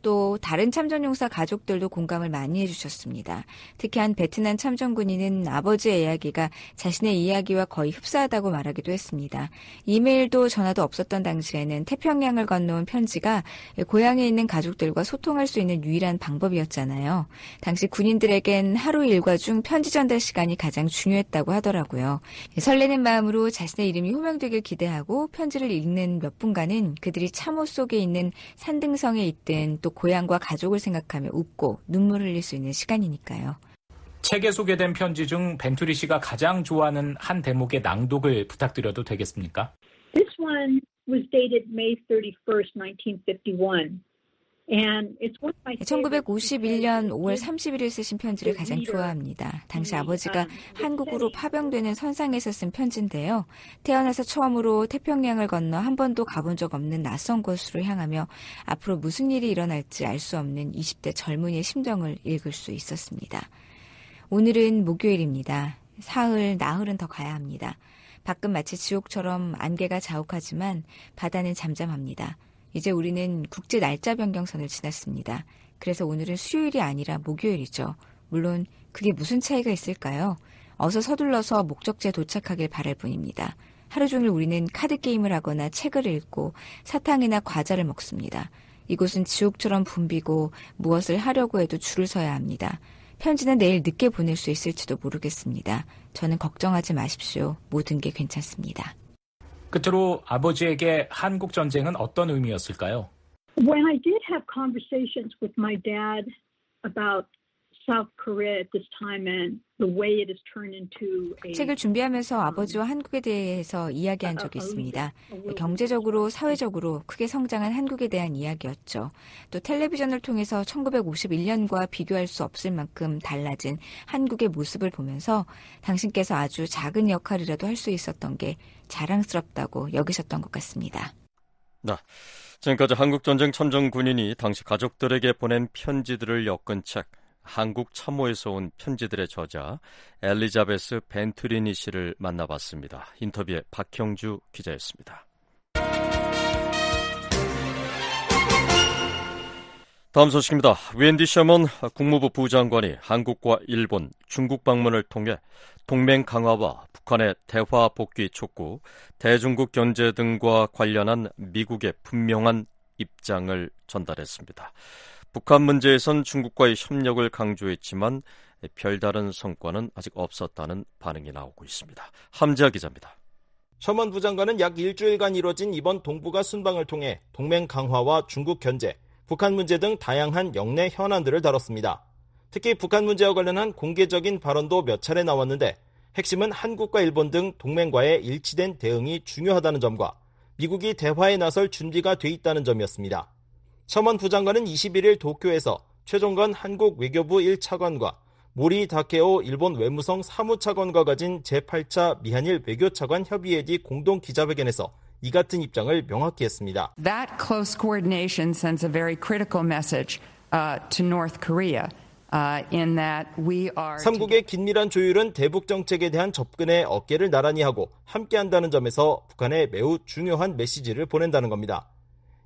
또 다른 참전용사 가족들도 공감을 많이 해주셨습니다. 특히 한 베트남 참전군인은 아버지의 이야기가 자신의 이야기와 거의 흡사하다고 말하기도 했습니다. 이메일도 전화도 없었던 당시에는 태평양을 건너온 편지가 고향에 있는 가족들과 소통할 수 있는 유일한 방법이었잖아요. 당시 군인들에겐 하루 일과 중 편지 전달 시간이 가장 중요했다고 하더라고요. 설레는 마음으로 자신의 이름이 호명되길 기대하고 편지를 읽는 몇 분간은 그들이 참호 속에 있는 산등성에 있든 또 고향과 가족을 생각하며 웃고 눈물 흘릴 수 있는 시간이니까요. 책에 소개된 편지 중 벤투리 씨가 가장 좋아하는 한 대목의 낭독을 부탁드려도 되겠습니까? This one was dated May thirty-first, nineteen fifty-one. And it's one of my 천구백오십일 년 오월 삼십일일 쓰신 편지를 가장 좋아합니다. 당시 아버지가 한국으로 파병되는 선상에서 쓴 편지인데요. 태어나서 처음으로 태평양을 건너 한 번도 가본 적 없는 낯선 곳으로 향하며 앞으로 무슨 일이 일어날지 알 수 없는 이십 대 젊은이의 심정을 읽을 수 있었습니다. 오늘은 목요일입니다. 사흘, 나흘은 더 가야 합니다. 밖은 마치 지옥처럼 안개가 자욱하지만 바다는 잠잠합니다. 이제 우리는 국제 날짜 변경선을 지났습니다. 그래서 오늘은 수요일이 아니라 목요일이죠. 물론 그게 무슨 차이가 있을까요? 어서 서둘러서 목적지에 도착하길 바랄 뿐입니다. 하루 종일 우리는 카드 게임을 하거나 책을 읽고 사탕이나 과자를 먹습니다. 이곳은 지옥처럼 붐비고 무엇을 하려고 해도 줄을 서야 합니다. 편지는 내일 늦게 보낼 수 있을지도 모르겠습니다. 저는 걱정하지 마십시오. 모든 게 괜찮습니다. 끝으로 아버지에게 한국 전쟁은 어떤 의미였을까요? When I did have conversations with my dad about South Korea at this time and the way it has turned into a 책을 준비하면서 아버지와 한국에 대해서 이야기한 적이 있습니다. 경제적으로, 사회적으로 크게 성장한 한국에 대한 이야기였죠. 또 텔레비전을 통해서 천구백오십일 년과 비교할 수 없을 만큼 달라진 한국의 모습을 보면서 당신께서 아주 작은 역할이라도 할 수 있었던 게 자랑스럽다고 여기셨던 것 같습니다. 네, 지금까지 한국전쟁 참전 군인이 당시 가족들에게 보낸 편지들을 엮은 책 한국 참호에서 온 편지들의 저자 엘리자베스 벤투리니 씨를 만나봤습니다. 인터뷰에 박형주 기자였습니다. 다음 소식입니다. 웬디 셔먼 국무부 부장관이 한국과 일본, 중국 방문을 통해 동맹 강화와 북한의 대화 복귀 촉구, 대중국 견제 등과 관련한 미국의 분명한 입장을 전달했습니다. 북한 문제에선 중국과의 협력을 강조했지만 별다른 성과는 아직 없었다는 반응이 나오고 있습니다. 함지아 기자입니다. 셔먼 부장관은 약 일주일간 이뤄진 이번 동북아 순방을 통해 동맹 강화와 중국 견제, 북한 문제 등 다양한 영내 현안들을 다뤘습니다. 특히 북한 문제와 관련한 공개적인 발언도 몇 차례 나왔는데 핵심은 한국과 일본 등 동맹과의 일치된 대응이 중요하다는 점과 미국이 대화에 나설 준비가 돼 있다는 점이었습니다. 셔먼 부장관은 이십일일 도쿄에서 최종건 한국 외교부 일 차관과 모리 다케오 일본 외무성 사무차관과 가진 제팔 차 미한일 외교차관 협의회뒤 공동 기자회견에서 이 같은 입장을 명확히 했습니다. That close coordination sends a very critical message uh, to North Korea. Uh, in that we are 삼국의 긴밀한 조율은 대북 정책에 대한 접근에 어깨를 나란히 하고 함께한다는 점에서 북한에 매우 중요한 메시지를 보낸다는 겁니다.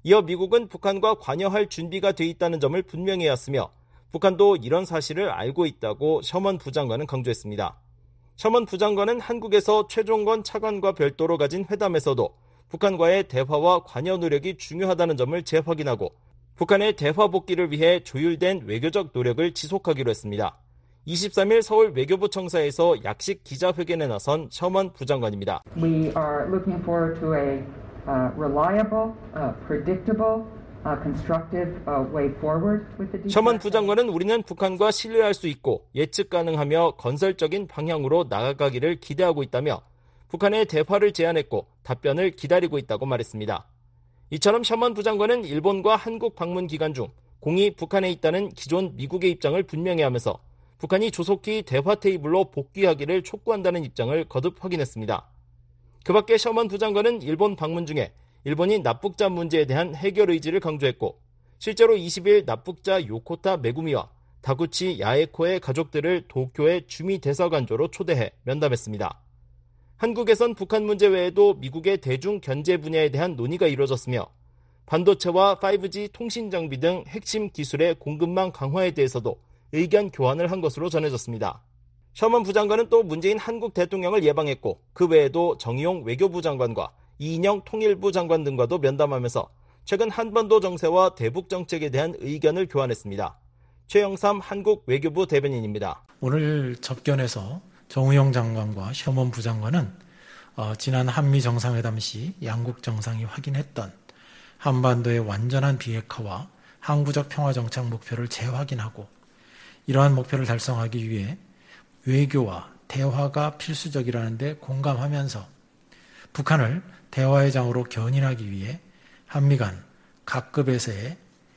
이어 미국은 북한과 관여할 준비가 돼 있다는 점을 분명히 해왔으며 북한도 이런 사실을 알고 있다고 셔먼 부장관은 강조했습니다. 셔먼 부장관은 한국에서 최종건 차관과 별도로 가진 회담에서도 북한과의 대화와 관여 노력이 중요하다는 점을 재확인하고 북한의 대화 복귀를 위해 조율된 외교적 노력을 지속하기로 했습니다. 이십삼일 서울 외교부 청사에서 약식 기자회견에 나선 셔먼 부장관입니다. We are looking forward to a uh, reliable, uh, predictable, uh, constructive uh, way forward with the 셔먼 부장관은 우리는 북한과 신뢰할 수 있고 예측 가능하며 건설적인 방향으로 나아가기를 기대하고 있다며 북한의 대화를 제안했고 답변을 기다리고 있다고 말했습니다. 이처럼 셔먼 부장관은 일본과 한국 방문 기간 중 공이 북한에 있다는 기존 미국의 입장을 분명히 하면서 북한이 조속히 대화 테이블로 복귀하기를 촉구한다는 입장을 거듭 확인했습니다. 그 밖에 셔먼 부장관은 일본 방문 중에 일본이 납북자 문제에 대한 해결 의지를 강조했고 실제로 이십일 납북자 요코타 메구미와 다구치 야에코의 가족들을 도쿄의 주미 대사관조로 초대해 면담했습니다. 한국에선 북한 문제 외에도 미국의 대중 견제 분야에 대한 논의가 이루어졌으며 반도체와 파이브지 통신 장비 등 핵심 기술의 공급망 강화에 대해서도 의견 교환을 한 것으로 전해졌습니다. 셔먼 부장관은 또 문재인 한국 대통령을 예방했고 그 외에도 정의용 외교부 장관과 이인영 통일부 장관 등과도 면담하면서 최근 한반도 정세와 대북 정책에 대한 의견을 교환했습니다. 최영삼 한국 외교부 대변인입니다. 오늘 접견에서 정의용 장관과 셔먼 부장관은 어, 지난 한미 정상회담 시 양국 정상이 확인했던 한반도의 완전한 비핵화와 항구적 평화 정착 목표를 재확인하고 이러한 목표를 달성하기 위해 외교와 대화가 필수적이라는 데 공감하면서 북한을 대화의 장으로 견인하기 위해 한미 간 각급에서의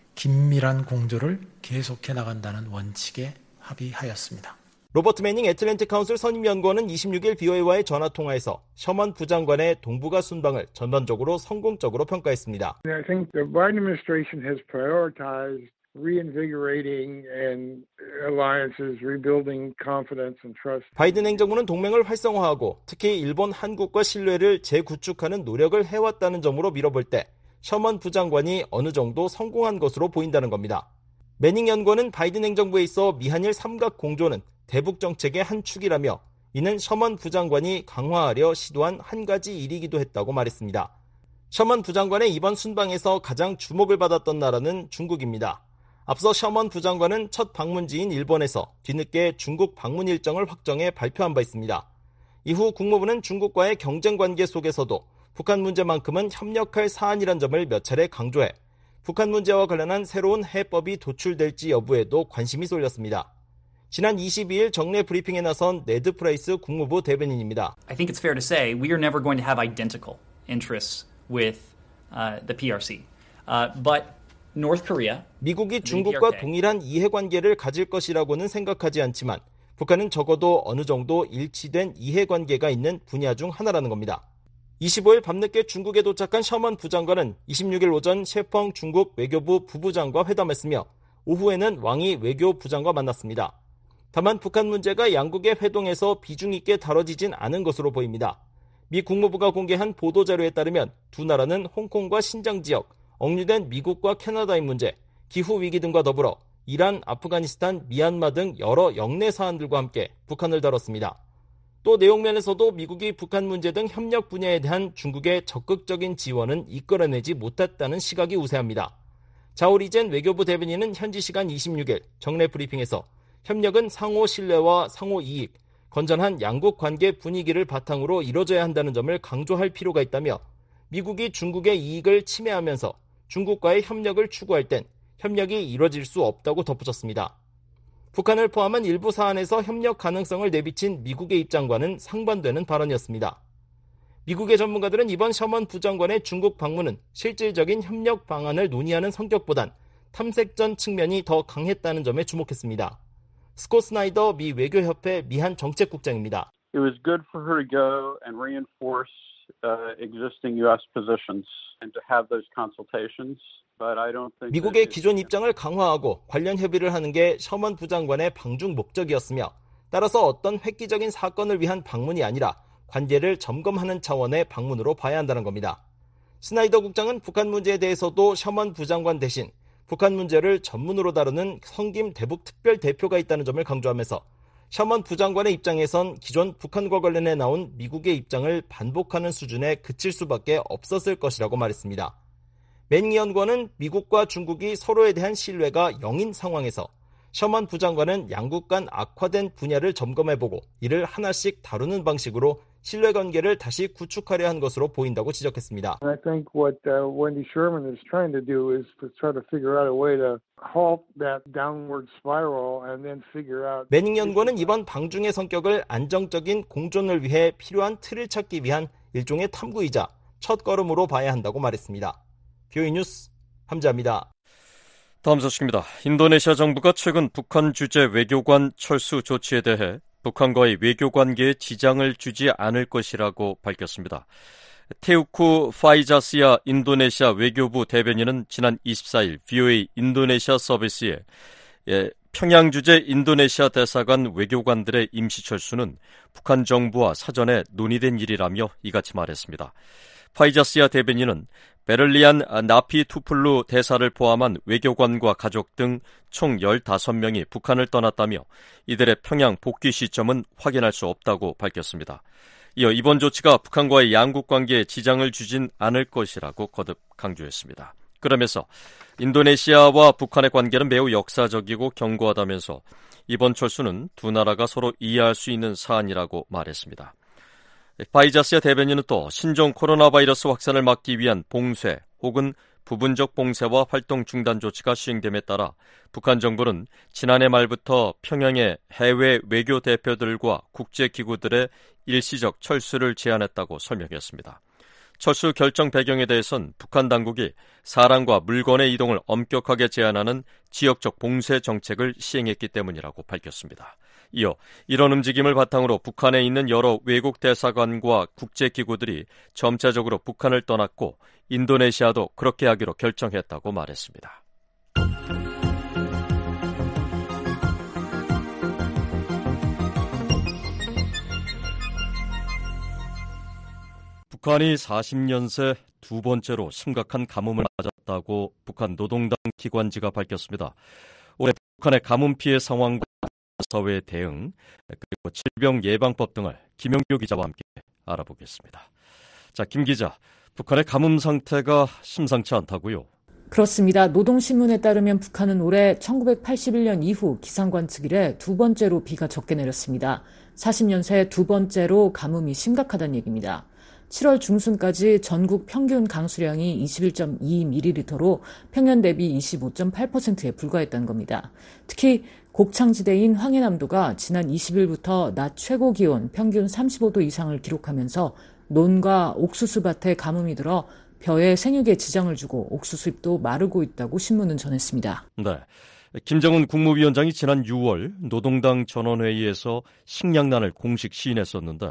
긴밀한 공조를 계속해 나간다는 원칙에 합의하였습니다. 로버트 매닝 애틀랜틱 카운슬 선임연구원은 이십육일 비오에이와의 전화통화에서 셔먼 부장관의 동북아 순방을 전반적으로 성공적으로 평가했습니다. I think the Biden administration has prioritized reinvigorating and alliances, rebuilding confidence and trust. 바이든 행정부는 동맹을 활성화하고 특히 일본, 한국과 신뢰를 재구축하는 노력을 해왔다는 점으로 미뤄볼 때 셔먼 부장관이 어느 정도 성공한 것으로 보인다는 겁니다. 매닝 연구원은 바이든 행정부에 있어 미한일 삼각 공조는 대북 정책의 한 축이라며 이는 셔먼 부장관이 강화하려 시도한 한 가지 일이기도 했다고 말했습니다. 셔먼 부장관의 이번 순방에서 가장 주목을 받았던 나라는 중국입니다. 앞서 셔먼 부장관은 첫 방문지인 일본에서 뒤늦게 중국 방문 일정을 확정해 발표한 바 있습니다. 이후 국무부는 중국과의 경쟁 관계 속에서도 북한 문제만큼은 협력할 사안이란 점을 몇 차례 강조해 북한 문제와 관련한 새로운 해법이 도출될지 여부에도 관심이 쏠렸습니다. 지난 이십이일 정례 브리핑에 나선 네드 프라이스 국무부 대변인입니다. I think it's fair to say we are never going to have identical interests with uh, the P R C. Uh, but North Korea, 미국이 중국과 동일한 이해관계를 가질 것이라고는 생각하지 않지만 북한은 적어도 어느 정도 일치된 이해관계가 있는 분야 중 하나라는 겁니다. 이십오일 밤늦게 중국에 도착한 셔먼 부장관은 이십육일 오전 셰펑 중국 외교부 부부장과 회담했으며 오후에는 왕이 외교부장과 만났습니다. 다만 북한 문제가 양국의 회동에서 비중 있게 다뤄지진 않은 것으로 보입니다. 미 국무부가 공개한 보도자료에 따르면 두 나라는 홍콩과 신장 지역, 억류된 미국과 캐나다의 문제, 기후위기 등과 더불어 이란, 아프가니스탄, 미얀마 등 여러 영내 사안들과 함께 북한을 다뤘습니다. 또 내용면에서도 미국이 북한 문제 등 협력 분야에 대한 중국의 적극적인 지원은 이끌어내지 못했다는 시각이 우세합니다. 자오리젠 외교부 대변인은 현지 시간 이십육일 정례 브리핑에서 협력은 상호 신뢰와 상호 이익, 건전한 양국 관계 분위기를 바탕으로 이뤄져야 한다는 점을 강조할 필요가 있다며 미국이 중국의 이익을 침해하면서 중국과의 협력을 추구할 땐 협력이 이뤄질 수 없다고 덧붙였습니다. 북한을 포함한 일부 사안에서 협력 가능성을 내비친 미국의 입장과는 상반되는 발언이었습니다. 미국의 전문가들은 이번 셔먼 부장관의 중국 방문은 실질적인 협력 방안을 논의하는 성격보단 탐색전 측면이 더 강했다는 점에 주목했습니다. 스콧 스나이더 미 외교협회 미한 정책국장입니다. It was good for her to go and reinforce uh, existing U S positions and to have those consultations. But I don't think 미국의 기존 입장을 강화하고 관련 협의를 하는 게 셔먼 부장관의 방중 목적이었으며 따라서 어떤 획기적인 사건을 위한 방문이 아니라 관계를 점검하는 차원의 방문으로 봐야 한다는 겁니다. 스나이더 국장은 북한 문제에 대해서도 셔먼 부장관 대신 북한 문제를 전문으로 다루는 성김 대북 특별 대표가 있다는 점을 강조하면서 셔먼 부장관의 입장에선 기존 북한과 관련해 나온 미국의 입장을 반복하는 수준에 그칠 수밖에 없었을 것이라고 말했습니다. 맨 연구원은 미국과 중국이 서로에 대한 신뢰가 영인 상황에서 셔먼 부장관은 양국 간 악화된 분야를 점검해보고 이를 하나씩 다루는 방식으로 신뢰관계를 다시 구축하려 한 것으로 보인다고 지적했습니다. I think what uh, Wendy Sherman is trying to do is to try to figure out a way to halt that downward spiral and then figure out. 매닝 연구원은 이번 방중의 성격을 안정적인 공존을 위해 필요한 틀을 찾기 위한 일종의 탐구이자 첫걸음으로 봐야 한다고 말했습니다. 뷰이 뉴스 함자입니다. 다음 소식입니다. 인도네시아 정부가 최근 북한 주재 외교관 철수 조치에 대해 북한과의 외교관계에 지장을 주지 않을 것이라고 밝혔습니다. 테우쿠 파이자시아 인도네시아 외교부 대변인은 지난 이십사일 브이오에이 인도네시아 서비스에 예, 평양 주재 인도네시아 대사관 외교관들의 임시 철수는 북한 정부와 사전에 논의된 일이라며 이같이 말했습니다. 파이자시아 대변인은 베를리안 나피투플루 대사를 포함한 외교관과 가족 등 총 열다섯 명이 북한을 떠났다며 이들의 평양 복귀 시점은 확인할 수 없다고 밝혔습니다. 이어 이번 조치가 북한과의 양국 관계에 지장을 주진 않을 것이라고 거듭 강조했습니다. 그러면서 인도네시아와 북한의 관계는 매우 역사적이고 견고하다면서 이번 철수는 두 나라가 서로 이해할 수 있는 사안이라고 말했습니다. 파이자시아 대변인은 또 신종 코로나 바이러스 확산을 막기 위한 봉쇄 혹은 부분적 봉쇄와 활동 중단 조치가 시행됨에 따라 북한 정부는 지난해 말부터 평양의 해외 외교 대표들과 국제기구들의 일시적 철수를 제안했다고 설명했습니다. 철수 결정 배경에 대해선 북한 당국이 사람과 물건의 이동을 엄격하게 제한하는 지역적 봉쇄 정책을 시행했기 때문이라고 밝혔습니다. 이어 이런 움직임을 바탕으로 북한에 있는 여러 외국 대사관과 국제기구들이 점차적으로 북한을 떠났고 인도네시아도 그렇게 하기로 결정했다고 말했습니다. 북한이 사십 년 새 두 번째로 심각한 가뭄을 맞았다고 북한 노동당 기관지가 밝혔습니다. 올해 북한의 가뭄 피해 상황과 사회 대응, 그리고 질병 예방법 등을 김영규 기자와 함께 알아보겠습니다. 자, 김 기자, 북한의 가뭄 상태가 심상치 않다고요? 그렇습니다. 노동신문에 따르면 북한은 올해 천구백팔십일 년 이후 기상관측 이래 두 번째로 비가 적게 내렸습니다. 사십 년 새 두 번째로 가뭄이 심각하다는 얘기입니다. 칠월 중순까지 전국 평균 강수량이 이십일 점 이 밀리리터로 평년 대비 이십오 점 팔 퍼센트에 불과했다는 겁니다. 특히 곡창지대인 황해남도가 지난 이십 일부터 낮 최고 기온 평균 삼십오 도 이상을 기록하면서 논과 옥수수밭에 가뭄이 들어 벼에 생육에 지장을 주고 옥수수잎도 마르고 있다고 신문은 전했습니다. 네, 김정은 국무위원장이 지난 유월 노동당 전원회의에서 식량난을 공식 시인했었는데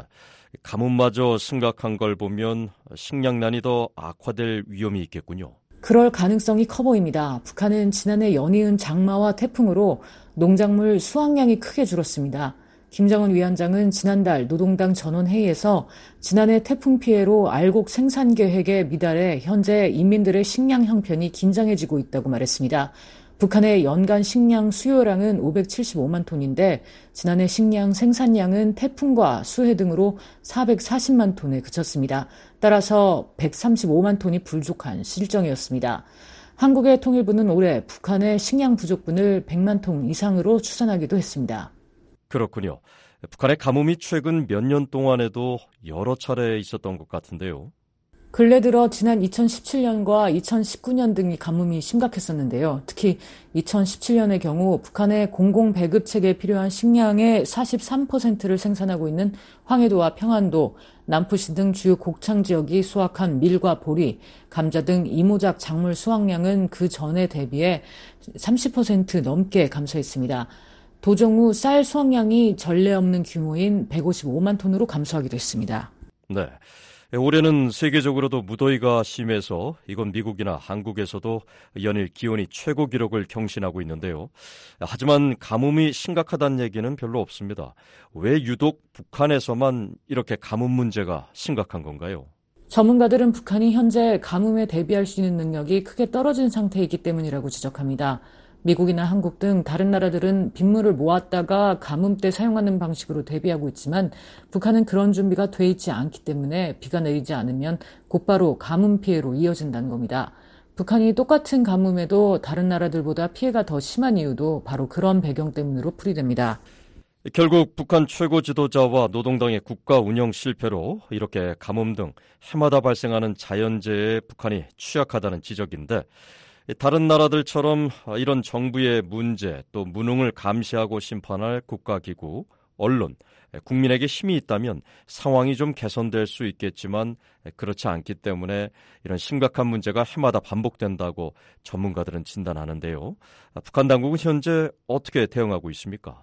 가뭄마저 심각한 걸 보면 식량난이 더 악화될 위험이 있겠군요. 그럴 가능성이 커 보입니다. 북한은 지난해 연이은 장마와 태풍으로 농작물 수확량이 크게 줄었습니다. 김정은 위원장은 지난달 노동당 전원회의에서 지난해 태풍 피해로 알곡 생산 계획에 미달해 현재 인민들의 식량 형편이 긴장해지고 있다고 말했습니다. 북한의 연간 식량 수요량은 오백칠십오만 톤인데 지난해 식량 생산량은 태풍과 수해 등으로 사백사십만 톤에 그쳤습니다. 따라서 백삼십오만 톤이 불족한 실정이었습니다. 한국의 통일부는 올해 북한의 식량 부족분을 백만 톤 이상으로 추산하기도 했습니다. 그렇군요. 북한의 가뭄이 최근 몇 년 동안에도 여러 차례 있었던 것 같은데요. 근래 들어 지난 이천십칠 년과 이천십구 년 등이 가뭄이 심각했었는데요. 특히 이천십칠 년의 경우 북한의 공공배급 체계에 필요한 식량의 사십삼 퍼센트를 생산하고 있는 황해도와 평안도, 남푸시 등 주요 곡창 지역이 수확한 밀과 보리, 감자 등 이모작 작물 수확량은 그 전에 대비해 삼십 퍼센트 넘게 감소했습니다. 도종 후 쌀 수확량이 전례 없는 규모인 백오십오만 톤으로 감소하기도 했습니다. 네. 올해는 세계적으로도 무더위가 심해서 이건 미국이나 한국에서도 연일 기온이 최고 기록을 경신하고 있는데요. 하지만 가뭄이 심각하다는 얘기는 별로 없습니다. 왜 유독 북한에서만 이렇게 가뭄 문제가 심각한 건가요? 전문가들은 북한이 현재 가뭄에 대비할 수 있는 능력이 크게 떨어진 상태이기 때문이라고 지적합니다. 미국이나 한국 등 다른 나라들은 빗물을 모았다가 가뭄 때 사용하는 방식으로 대비하고 있지만 북한은 그런 준비가 돼 있지 않기 때문에 비가 내리지 않으면 곧바로 가뭄 피해로 이어진다는 겁니다. 북한이 똑같은 가뭄에도 다른 나라들보다 피해가 더 심한 이유도 바로 그런 배경 때문으로 풀이됩니다. 결국 북한 최고 지도자와 노동당의 국가 운영 실패로 이렇게 가뭄 등 해마다 발생하는 자연재해에 북한이 취약하다는 지적인데, 다른 나라들처럼 이런 정부의 문제 또 무능을 감시하고 심판할 국가기구, 언론, 국민에게 힘이 있다면 상황이 좀 개선될 수 있겠지만 그렇지 않기 때문에 이런 심각한 문제가 해마다 반복된다고 전문가들은 진단하는데요. 북한 당국은 현재 어떻게 대응하고 있습니까?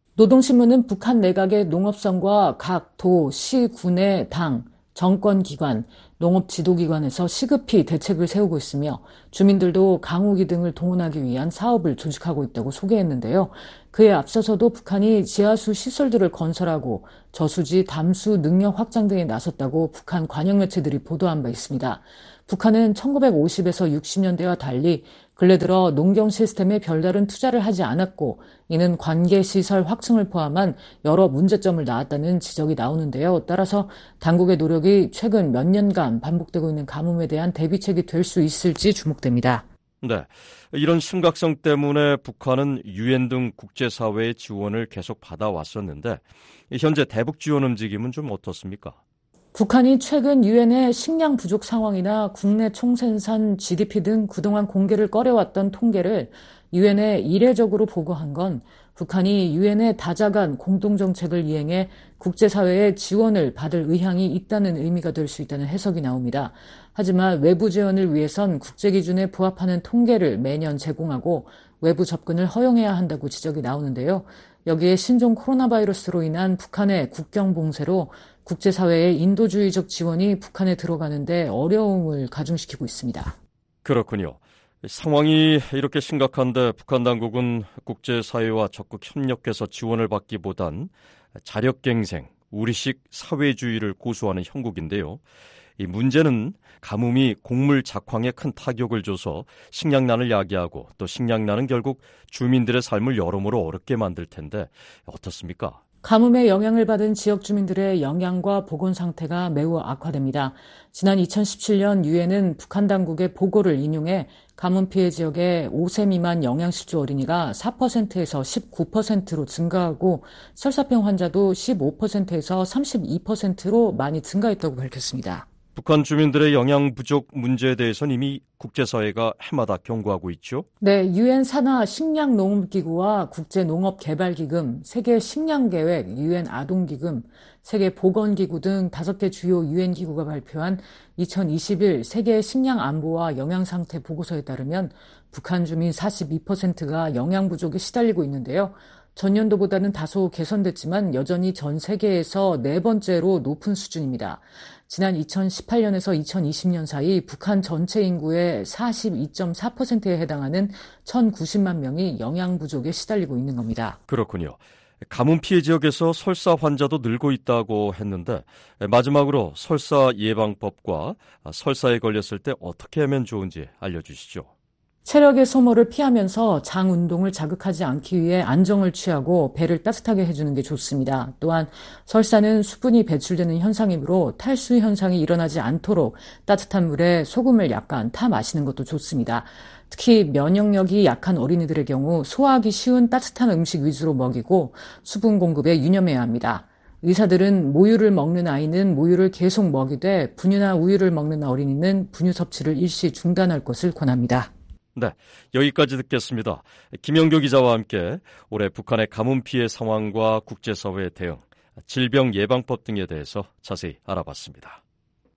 노동신문은 북한 내각의 농업성과 각 도, 시, 군의 당, 정권기관, 농업지도기관에서 시급히 대책을 세우고 있으며 주민들도 강우기 등을 동원하기 위한 사업을 조직하고 있다고 소개했는데요. 그에 앞서서도 북한이 지하수 시설들을 건설하고 저수지, 담수 능력 확장 등에 나섰다고 북한 관영 매체들이 보도한 바 있습니다. 북한은 천구백오십에서 육십 년대와 달리 근래 들어 농경 시스템에 별다른 투자를 하지 않았고 이는 관계시설 확충을 포함한 여러 문제점을 낳았다는 지적이 나오는데요. 따라서 당국의 노력이 최근 몇 년간 반복되고 있는 가뭄에 대한 대비책이 될 수 있을지 주목됩니다. 네, 이런 심각성 때문에 북한은 유엔 등 국제사회의 지원을 계속 받아왔었는데 현재 대북 지원 움직임은 좀 어떻습니까? 북한이 최근 유엔의 식량 부족 상황이나 국내 총생산 지디피 등 그동안 공개를 꺼려왔던 통계를 유엔에 이례적으로 보고한 건 북한이 유엔의 다자간 공동정책을 이행해 국제사회의 지원을 받을 의향이 있다는 의미가 될 수 있다는 해석이 나옵니다. 하지만 외부 지원을 위해선 국제기준에 부합하는 통계를 매년 제공하고 외부 접근을 허용해야 한다고 지적이 나오는데요. 여기에 신종 코로나 바이러스로 인한 북한의 국경 봉쇄로 국제사회의 인도주의적 지원이 북한에 들어가는데 어려움을 가중시키고 있습니다. 그렇군요. 상황이 이렇게 심각한데 북한 당국은 국제사회와 적극 협력해서 지원을 받기보단 자력갱생, 우리식 사회주의를 고수하는 형국인데요. 이 문제는 가뭄이 곡물 작황에 큰 타격을 줘서 식량난을 야기하고 또 식량난은 결국 주민들의 삶을 여러모로 어렵게 만들 텐데 어떻습니까? 가뭄에 영향을 받은 지역 주민들의 영양과 보건 상태가 매우 악화됩니다. 지난 이천십칠 년 유엔은 북한 당국의 보고를 인용해 가뭄 피해 지역의 오 세 미만 영양실조 어린이가 사 퍼센트에서 십구 퍼센트로 증가하고 설사병 환자도 십오 퍼센트에서 삼십이 퍼센트로 많이 증가했다고 밝혔습니다. 북한 주민들의 영양 부족 문제에 대해서는 이미 국제사회가 해마다 경고하고 있죠? 네, 유엔 산하 식량농업기구와 국제농업개발기금, 세계식량계획, 유엔 아동기금, 세계보건기구 등 다섯 개 주요 유엔 기구가 발표한 이천이십일 세계 식량 안보와 영양 상태 보고서에 따르면 북한 주민 사십이 퍼센트가 영양 부족에 시달리고 있는데요. 전년도보다는 다소 개선됐지만 여전히 전 세계에서 네 번째로 높은 수준입니다. 지난 이천십팔 년에서 이천이십 년 사이 북한 전체 인구의 사십이 점 사 퍼센트에 해당하는 천구십만 명이 영양 부족에 시달리고 있는 겁니다. 그렇군요. 가뭄 피해 지역에서 설사 환자도 늘고 있다고 했는데 마지막으로 설사 예방법과 설사에 걸렸을 때 어떻게 하면 좋은지 알려주시죠. 체력의 소모를 피하면서 장 운동을 자극하지 않기 위해 안정을 취하고 배를 따뜻하게 해주는 게 좋습니다. 또한 설사는 수분이 배출되는 현상이므로 탈수 현상이 일어나지 않도록 따뜻한 물에 소금을 약간 타 마시는 것도 좋습니다. 특히 면역력이 약한 어린이들의 경우 소화하기 쉬운 따뜻한 음식 위주로 먹이고 수분 공급에 유념해야 합니다. 의사들은 모유를 먹는 아이는 모유를 계속 먹이되 분유나 우유를 먹는 어린이는 분유 섭취를 일시 중단할 것을 권합니다. 네, 여기까지 듣겠습니다. 김영교 기자와 함께 올해 북한의 가뭄 피해 상황과 국제사회의 대응, 질병 예방법 등에 대해서 자세히 알아봤습니다.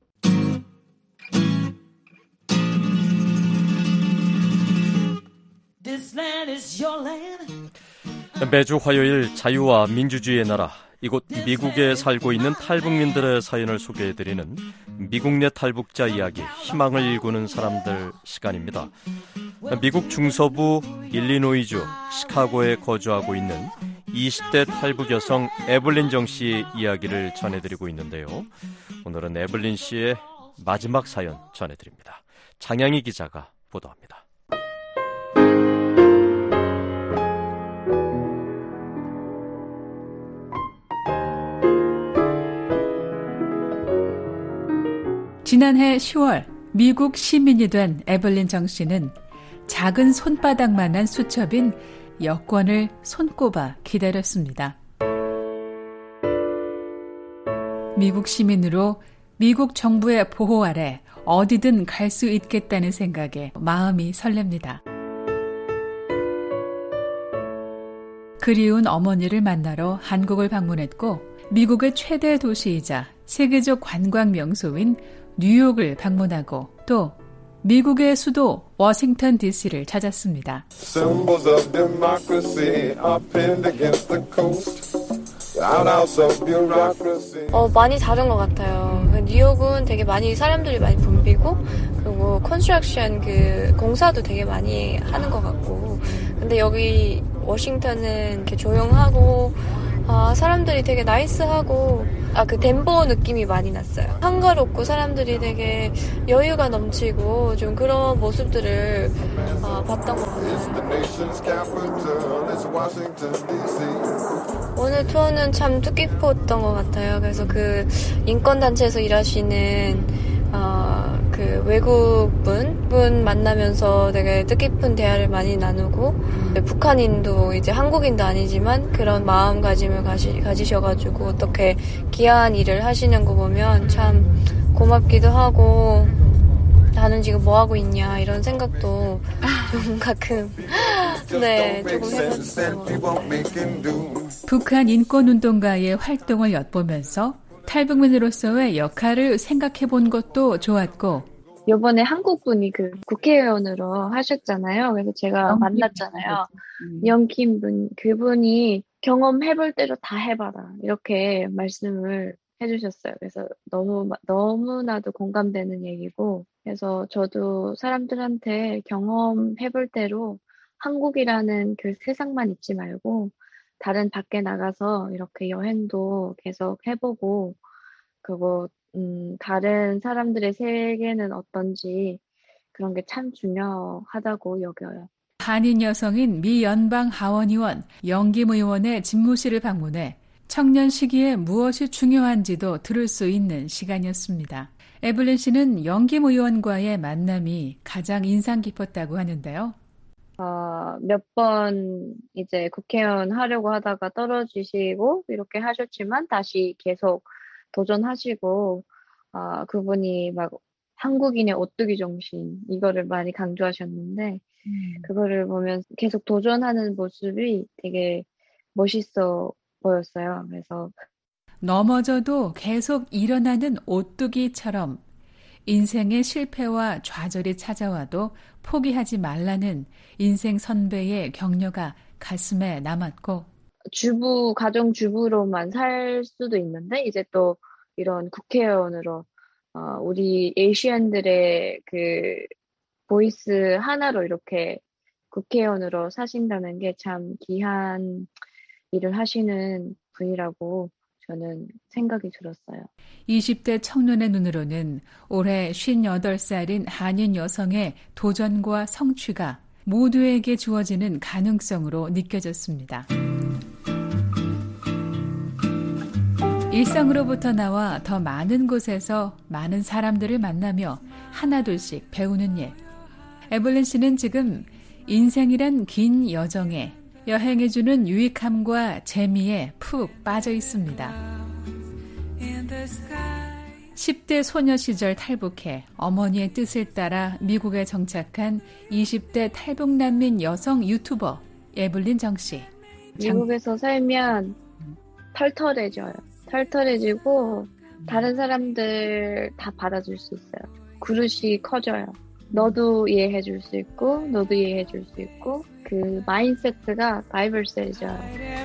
매주 화요일 자유와 민주주의의 나라, 이곳 미국에 살고 있는 탈북민들의 사연을 소개해드리는 미국 내 탈북자 이야기, 희망을 일구는 사람들 시간입니다. 미국 중서부 일리노이주 시카고에 거주하고 있는 이십 대 탈북 여성 에블린 정 씨의 이야기를 전해드리고 있는데요. 오늘은 에블린 씨의 마지막 사연 전해드립니다. 장양희 기자가 보도합니다. 지난해 시월 미국 시민이 된 에블린 정 씨는 작은 손바닥만한 수첩인 여권을 손꼽아 기다렸습니다. 미국 시민으로 미국 정부의 보호 아래 어디든 갈 수 있겠다는 생각에 마음이 설렙니다. 그리운 어머니를 만나러 한국을 방문했고 미국의 최대 도시이자 세계적 관광 명소인 뉴욕을 방문하고 또 미국의 수도 워싱턴 디씨를 찾았습니다. 어, 많이 다른 것 같아요. 뉴욕은 되게 많이 사람들이 많이 붐비고 그리고 컨스트럭션 그 공사도 되게 많이 하는 것 같고 근데 여기 워싱턴은 이렇게 조용하고 아, 사람들이 되게 나이스하고 아, 그 덴버 느낌이 많이 났어요. 한가롭고 사람들이 되게 여유가 넘치고 좀 그런 모습들을 아, 봤던 것 같아요. 오늘 투어는 참 뜻깊었던 것 같아요. 그래서 그 인권단체에서 일하시는 어, 그 외국분 분 만나면서 되게 뜻깊은 대화를 많이 나누고 북한인도 이제 한국인도 아니지만 그런 마음가짐을 가시, 가지셔가지고 어떻게 귀한 일을 하시는 거 보면 참 고맙기도 하고 나는 지금 뭐 하고 있냐 이런 생각도 좀 가끔 네 조금 해봤어요. 북한 인권운동가의 활동을 엿보면서 탈북민으로서의 역할을 생각해본 것도 좋았고 이번에 한국분이 그 국회의원으로 하셨잖아요. 그래서 제가 영김 만났잖아요. 음. 영김 분, 그분이 경험해볼 대로 다 해봐라 이렇게 말씀을 해주셨어요. 그래서 너무 너무나도 공감되는 얘기고 그래서 저도 사람들한테 경험해볼 대로 한국이라는 그 세상만 있지 말고 다른 밖에 나가서 이렇게 여행도 계속 해보고 그리고 음, 다른 사람들의 세계는 어떤지 그런 게 참 중요하다고 여겨요. 한인 여성인 미 연방 하원 의원 영김 의원의 집무실을 방문해 청년 시기에 무엇이 중요한지도 들을 수 있는 시간이었습니다. 에블린 씨는 영김 의원과의 만남이 가장 인상 깊었다고 하는데요. 어, 몇 번 이제 국회의원 하려고 하다가 떨어지시고 이렇게 하셨지만 다시 계속 도전하시고 어, 그분이 막 한국인의 오뚜기 정신 이거를 많이 강조하셨는데 음. 그거를 보면 계속 도전하는 모습이 되게 멋있어 보였어요. 그래서 넘어져도 계속 일어나는 오뚜기처럼 인생의 실패와 좌절이 찾아와도 포기하지 말라는 인생 선배의 격려가 가슴에 남았고 주부, 가정주부로만 살 수도 있는데 이제 또 이런 국회의원으로 어, 우리 에이시안들의 그 보이스 하나로 이렇게 국회의원으로 사신다는 게 참 귀한 일을 하시는 분이라고 저는 생각이 들었어요. 이십 대 청년의 눈으로는 올해 쉰여덟 살인 한인 여성의 도전과 성취가 모두에게 주어지는 가능성으로 느껴졌습니다. 일상으로부터 나와 더 많은 곳에서 많은 사람들을 만나며 하나둘씩 배우는 일. 에블린 씨는 지금 인생이란 긴 여정에 여행해주는 유익함과 재미에 푹 빠져 있습니다. 십 대 소녀 시절 탈북해 어머니의 뜻을 따라 미국에 정착한 이십 대 탈북난민 여성 유튜버 에블린 정 씨. 미국에서 살면 털털해져요. 털털해지고 다른 사람들 다 받아줄 수 있어요. 그릇이 커져요. 너도 이해해줄 수 있고 너도 이해해줄 수 있고 그 마인드세트가 다이버스해져요.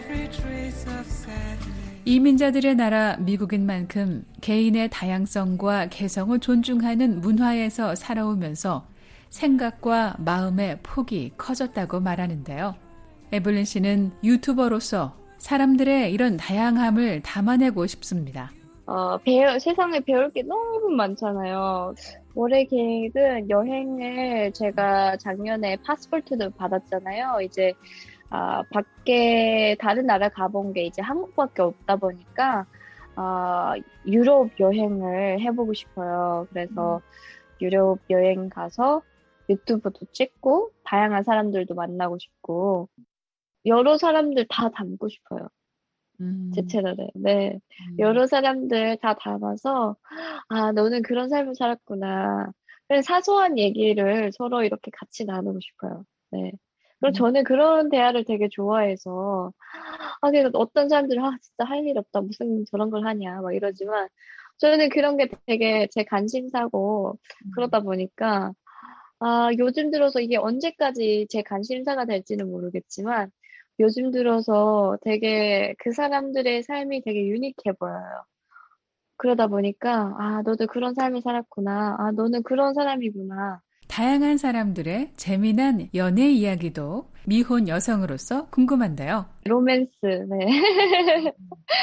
이민자들의 나라 미국인 만큼 개인의 다양성과 개성을 존중하는 문화에서 살아오면서 생각과 마음의 폭이 커졌다고 말하는데요. 에블린 씨는 유튜버로서 사람들의 이런 다양함을 담아내고 싶습니다. 어, 배워, 세상에 배울 게 너무 많잖아요. 올해 계획은 여행을 제가 작년에 파스포트도 받았잖아요. 이제, 아, 밖에 다른 나라 가본 게 이제 한국밖에 없다 보니까, 아, 유럽 여행을 해보고 싶어요. 그래서 유럽 여행 가서 유튜브도 찍고, 다양한 사람들도 만나고 싶고, 여러 사람들 다 담고 싶어요. 음. 제 채널에. 네. 음. 여러 사람들 다 담아서, 아, 너는 그런 삶을 살았구나. 그런 사소한 얘기를 서로 이렇게 같이 나누고 싶어요. 네. 그리고 음. 저는 그런 대화를 되게 좋아해서, 아, 근데 어떤 사람들은, 아, 진짜 할 일 없다. 무슨 저런 걸 하냐. 막 이러지만, 저는 그런 게 되게 제 관심사고, 음. 그러다 보니까, 아, 요즘 들어서 이게 언제까지 제 관심사가 될지는 모르겠지만, 요즘 들어서 되게 그 사람들의 삶이 되게 유니크해 보여요. 그러다 보니까, 아, 너도 그런 삶을 살았구나. 아, 너는 그런 사람이구나. 다양한 사람들의 재미난 연애 이야기도 미혼 여성으로서 궁금한데요. 로맨스, 네.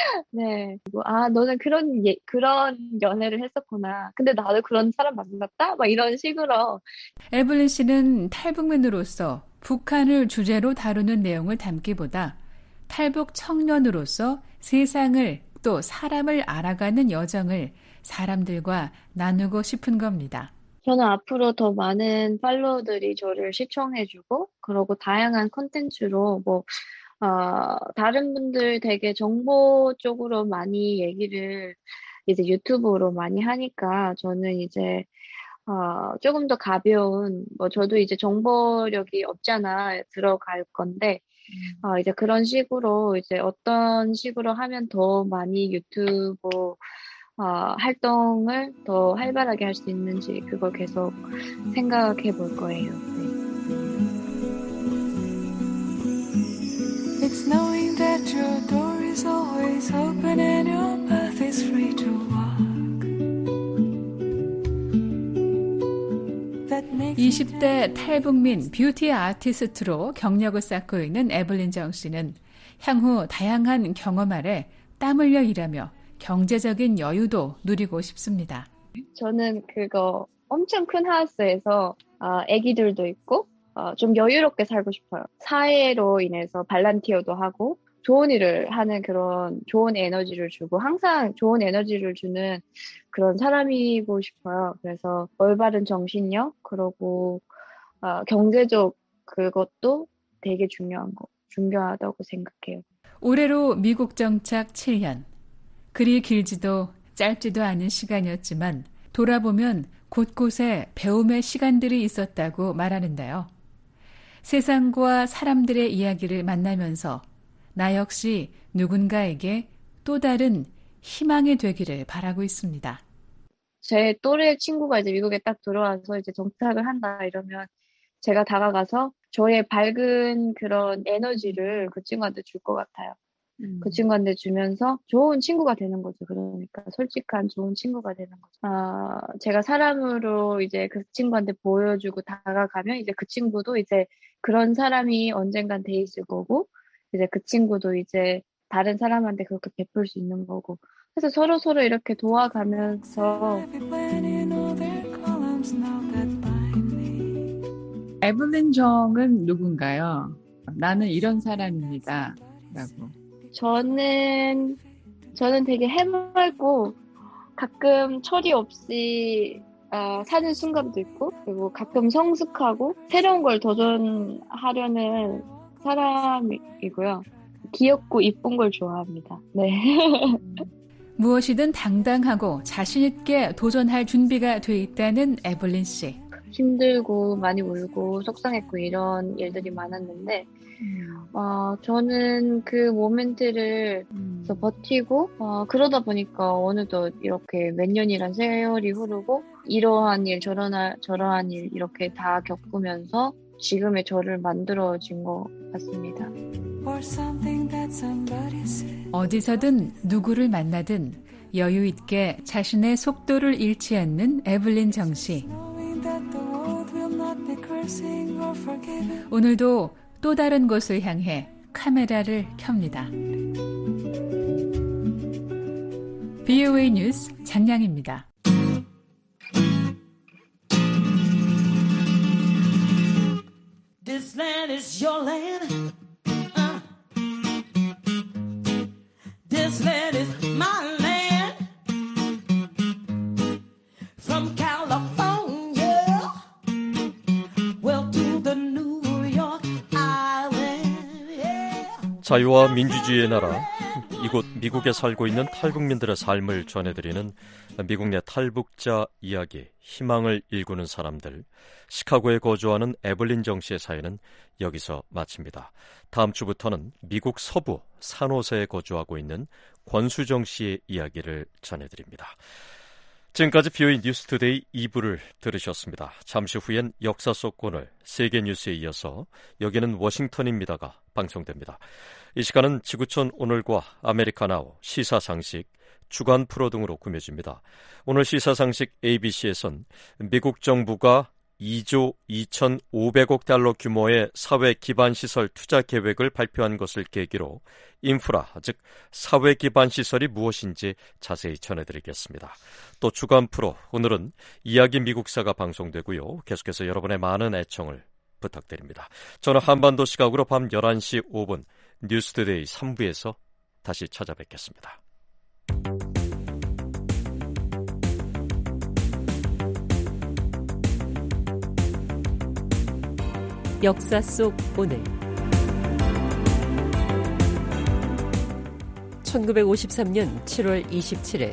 네. 아, 너는 그런, 예, 그런 연애를 했었구나. 근데 나도 그런 사람 만났다? 막 이런 식으로. 에블린 씨는 탈북민으로서 북한을 주제로 다루는 내용을 담기보다 탈북 청년으로서 세상을 또 사람을 알아가는 여정을 사람들과 나누고 싶은 겁니다. 저는 앞으로 더 많은 팔로워들이 저를 시청해주고, 그리고 다양한 콘텐츠로 뭐, 어, 다른 분들 되게 정보 쪽으로 많이 얘기를 이제 유튜브로 많이 하니까 저는 이제 어, 조금 더 가벼운, 뭐, 저도 이제 정보력이 없잖아, 들어갈 건데, 음. 어, 이제 그런 식으로, 이제 어떤 식으로 하면 더 많이 유튜브, 어, 활동을 더 활발하게 할 수 있는지, 그걸 계속 생각해 볼 거예요. 네. It's knowing that your door is always open and your path is free to walk. 이십 대 탈북민 뷰티 아티스트로 경력을 쌓고 있는 에블린 정 씨는 향후 다양한 경험 아래 땀 흘려 일하며 경제적인 여유도 누리고 싶습니다. 저는 그거 엄청 큰 하우스에서 어, 애기들도 있고 어, 좀 여유롭게 살고 싶어요. 사회로 인해서 발란티어도 하고 좋은 일을 하는 그런 좋은 에너지를 주고 항상 좋은 에너지를 주는 그런 사람이고 싶어요. 그래서 올바른 정신력 그리고 어, 경제적 그것도 되게 중요한 거, 중요하다고 생각해요. 올해로 미국 정착 칠 년. 그리 길지도 짧지도 않은 시간이었지만 돌아보면 곳곳에 배움의 시간들이 있었다고 말하는데요. 세상과 사람들의 이야기를 만나면서 나 역시 누군가에게 또 다른 희망이 되기를 바라고 있습니다. 제 또래 친구가 이제 미국에 딱 들어와서 이제 정착을 한다 이러면 제가 다가가서 저의 밝은 그런 에너지를 그 친구한테 줄 것 같아요. 음. 그 친구한테 주면서 좋은 친구가 되는 거죠. 그러니까 솔직한 좋은 친구가 되는 거죠. 아, 제가 사람으로 이제 그 친구한테 보여주고 다가가면 이제 그 친구도 이제 그런 사람이 언젠간 돼 있을 거고 이제 그 친구도 이제 다른 사람한테 그렇게 베풀 수 있는 거고 그래서 서로 서로 이렇게 도와가면서 에블린 정은 누군가요? 나는 이런 사람입니다. 라고. 저는 저는 되게 해맑고 가끔 철이 없이 어, 사는 순간도 있고 그리고 가끔 성숙하고 새로운 걸 도전하려는 사람이고요. 귀엽고 이쁜 걸 좋아합니다. 네. 무엇이든 당당하고 자신 있게 도전할 준비가 돼 있다는 에블린 씨. 힘들고 많이 울고 속상했고 이런 일들이 많았는데 음. 어, 저는 그 모멘트를 음. 버티고 어, 그러다 보니까 어느덧 이렇게 몇 년이란 세월이 흐르고 이러한 일 저러한, 저러한 일 이렇게 다 겪으면서 지금의 저를 만들어진 것 같습니다. 어디서든 누구를 만나든 여유 있게 자신의 속도를 잃지 않는 에블린 정 씨. 오늘도 또 다른 곳을 향해 카메라를 켭니다. 비오에이 뉴스 장량입니다. This land is your land. Uh. This land is my land. From California, well to the New York Island. Yeah. 자유와 민주주의의 나라, 이곳 미국에 살고 있는 탈북민들의 삶을 전해드리는 미국 내 탈북자 이야기, 희망을 일구는 사람들, 시카고에 거주하는 에블린 정 씨의 사연은 여기서 마칩니다. 다음 주부터는 미국 서부 산호세에 거주하고 있는 권수정 씨의 이야기를 전해드립니다. 지금까지 비오에이 뉴스투데이 이 부를 들으셨습니다. 잠시 후엔 역사 속 오늘 세계 뉴스에 이어서 여기는 워싱턴입니다가 방송됩니다. 이 시간은 지구촌 오늘과 아메리카나우, 시사상식, 주간 프로 등으로 꾸며집니다. 오늘 시사상식 에이비씨에선 미국 정부가 이조 이천오백억 달러 규모의 사회기반시설 투자 계획을 발표한 것을 계기로 인프라, 즉 사회기반시설이 무엇인지 자세히 전해드리겠습니다. 또 주간 프로, 오늘은 이야기 미국사가 방송되고요. 계속해서 여러분의 많은 애청을 부탁드립니다. 저는 한반도 시각으로 밤 열한 시 오 분 뉴스투데이 삼 부에서 다시 찾아뵙겠습니다. 역사 속 오늘 천구백오십삼 년 칠월 이십칠일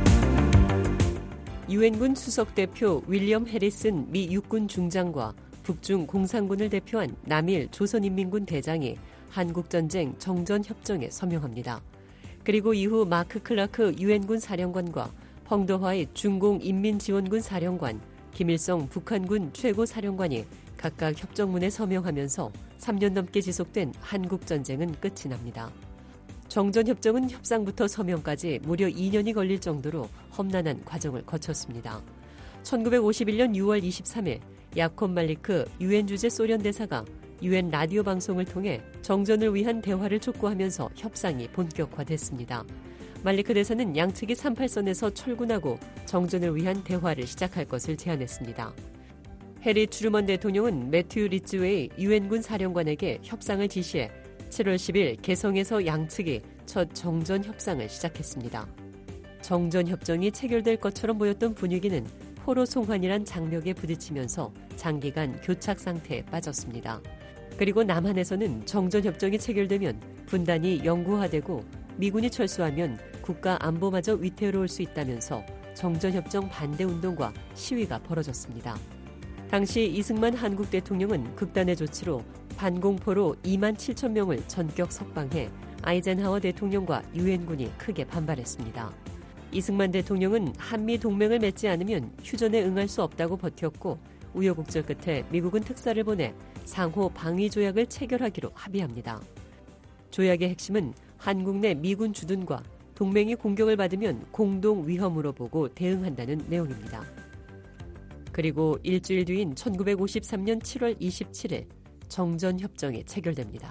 유엔군 수석대표 윌리엄 해리슨 미 육군 중장과 북중 공산군을 대표한 남일 조선인민군 대장이 한국전쟁 정전협정에 서명합니다. 그리고 이후 마크 클라크 유엔군 사령관과 펑더화이 중공인민지원군 사령관, 김일성 북한군 최고사령관이 각각 협정문에 서명하면서 삼 년 넘게 지속된 한국전쟁은 끝이 납니다. 정전협정은 협상부터 서명까지 무려 이 년이 걸릴 정도로 험난한 과정을 거쳤습니다. 천구백오십일 년 유월 이십삼일 야콥 말리크 유엔 주재 소련 대사가 유엔 라디오 방송을 통해 정전을 위한 대화를 촉구하면서 협상이 본격화됐습니다. 말리크 대사는 양측이 삼팔선에서 철군하고 정전을 위한 대화를 시작할 것을 제안했습니다. 해리 트루먼 대통령은 매튜 리츠웨이 유엔군 사령관에게 협상을 지시해 칠월 십일 개성에서 양측이 첫 정전 협상을 시작했습니다. 정전 협정이 체결될 것처럼 보였던 분위기는 포로 송환이란 장벽에 부딪히면서 장기간 교착 상태에 빠졌습니다. 그리고 남한에서는 정전 협정이 체결되면 분단이 영구화되고 미군이 철수하면 국가 안보마저 위태로울 수 있다면서 정전 협정 반대 운동과 시위가 벌어졌습니다. 당시 이승만 한국 대통령은 극단의 조치로 반공포로 이만 칠천 명을 전격 석방해 아이젠하워 대통령과 유엔군이 크게 반발했습니다. 이승만 대통령은 한미 동맹을 맺지 않으면 휴전에 응할 수 없다고 버텼고 우여곡절 끝에 미국은 특사를 보내 상호 방위 조약을 체결하기로 합의합니다. 조약의 핵심은 한국 내 미군 주둔과 동맹이 공격을 받으면 공동 위험으로 보고 대응한다는 내용입니다. 그리고 일주일 뒤인 천구백오십삼 년 칠월 이십칠일 정전협정이 체결됩니다.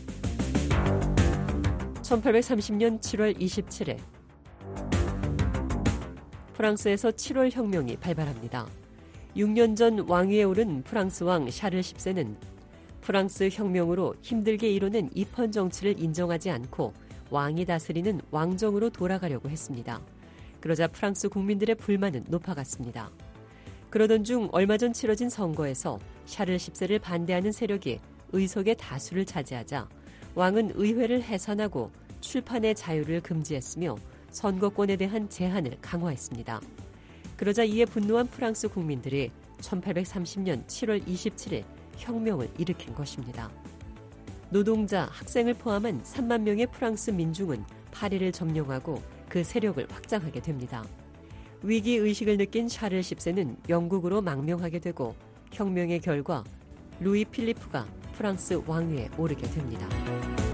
천팔백삼십 년 칠월 이십칠일 프랑스에서 칠월 혁명이 발발합니다. 육 년 전 왕위에 오른 프랑스 왕 샤를 십 세는 프랑스 혁명으로 힘들게 이뤄낸 입헌 정치를 인정하지 않고 왕이 다스리는 왕정으로 돌아가려고 했습니다. 그러자 프랑스 국민들의 불만은 높아갔습니다. 그러던 중 얼마 전 치러진 선거에서 샤를 십 세를 반대하는 세력이 의석의 다수를 차지하자 왕은 의회를 해산하고 출판의 자유를 금지했으며 선거권에 대한 제한을 강화했습니다. 그러자 이에 분노한 프랑스 국민들이 천팔백삼십 년 칠월 이십칠일 혁명을 일으킨 것입니다. 노동자, 학생을 포함한 삼만 명의 프랑스 민중은 파리를 점령하고 그 세력을 확장하게 됩니다. 위기의식을 느낀 샤를 십 세는 영국으로 망명하게 되고 혁명의 결과 루이 필리프가 프랑스 왕위에 오르게 됩니다.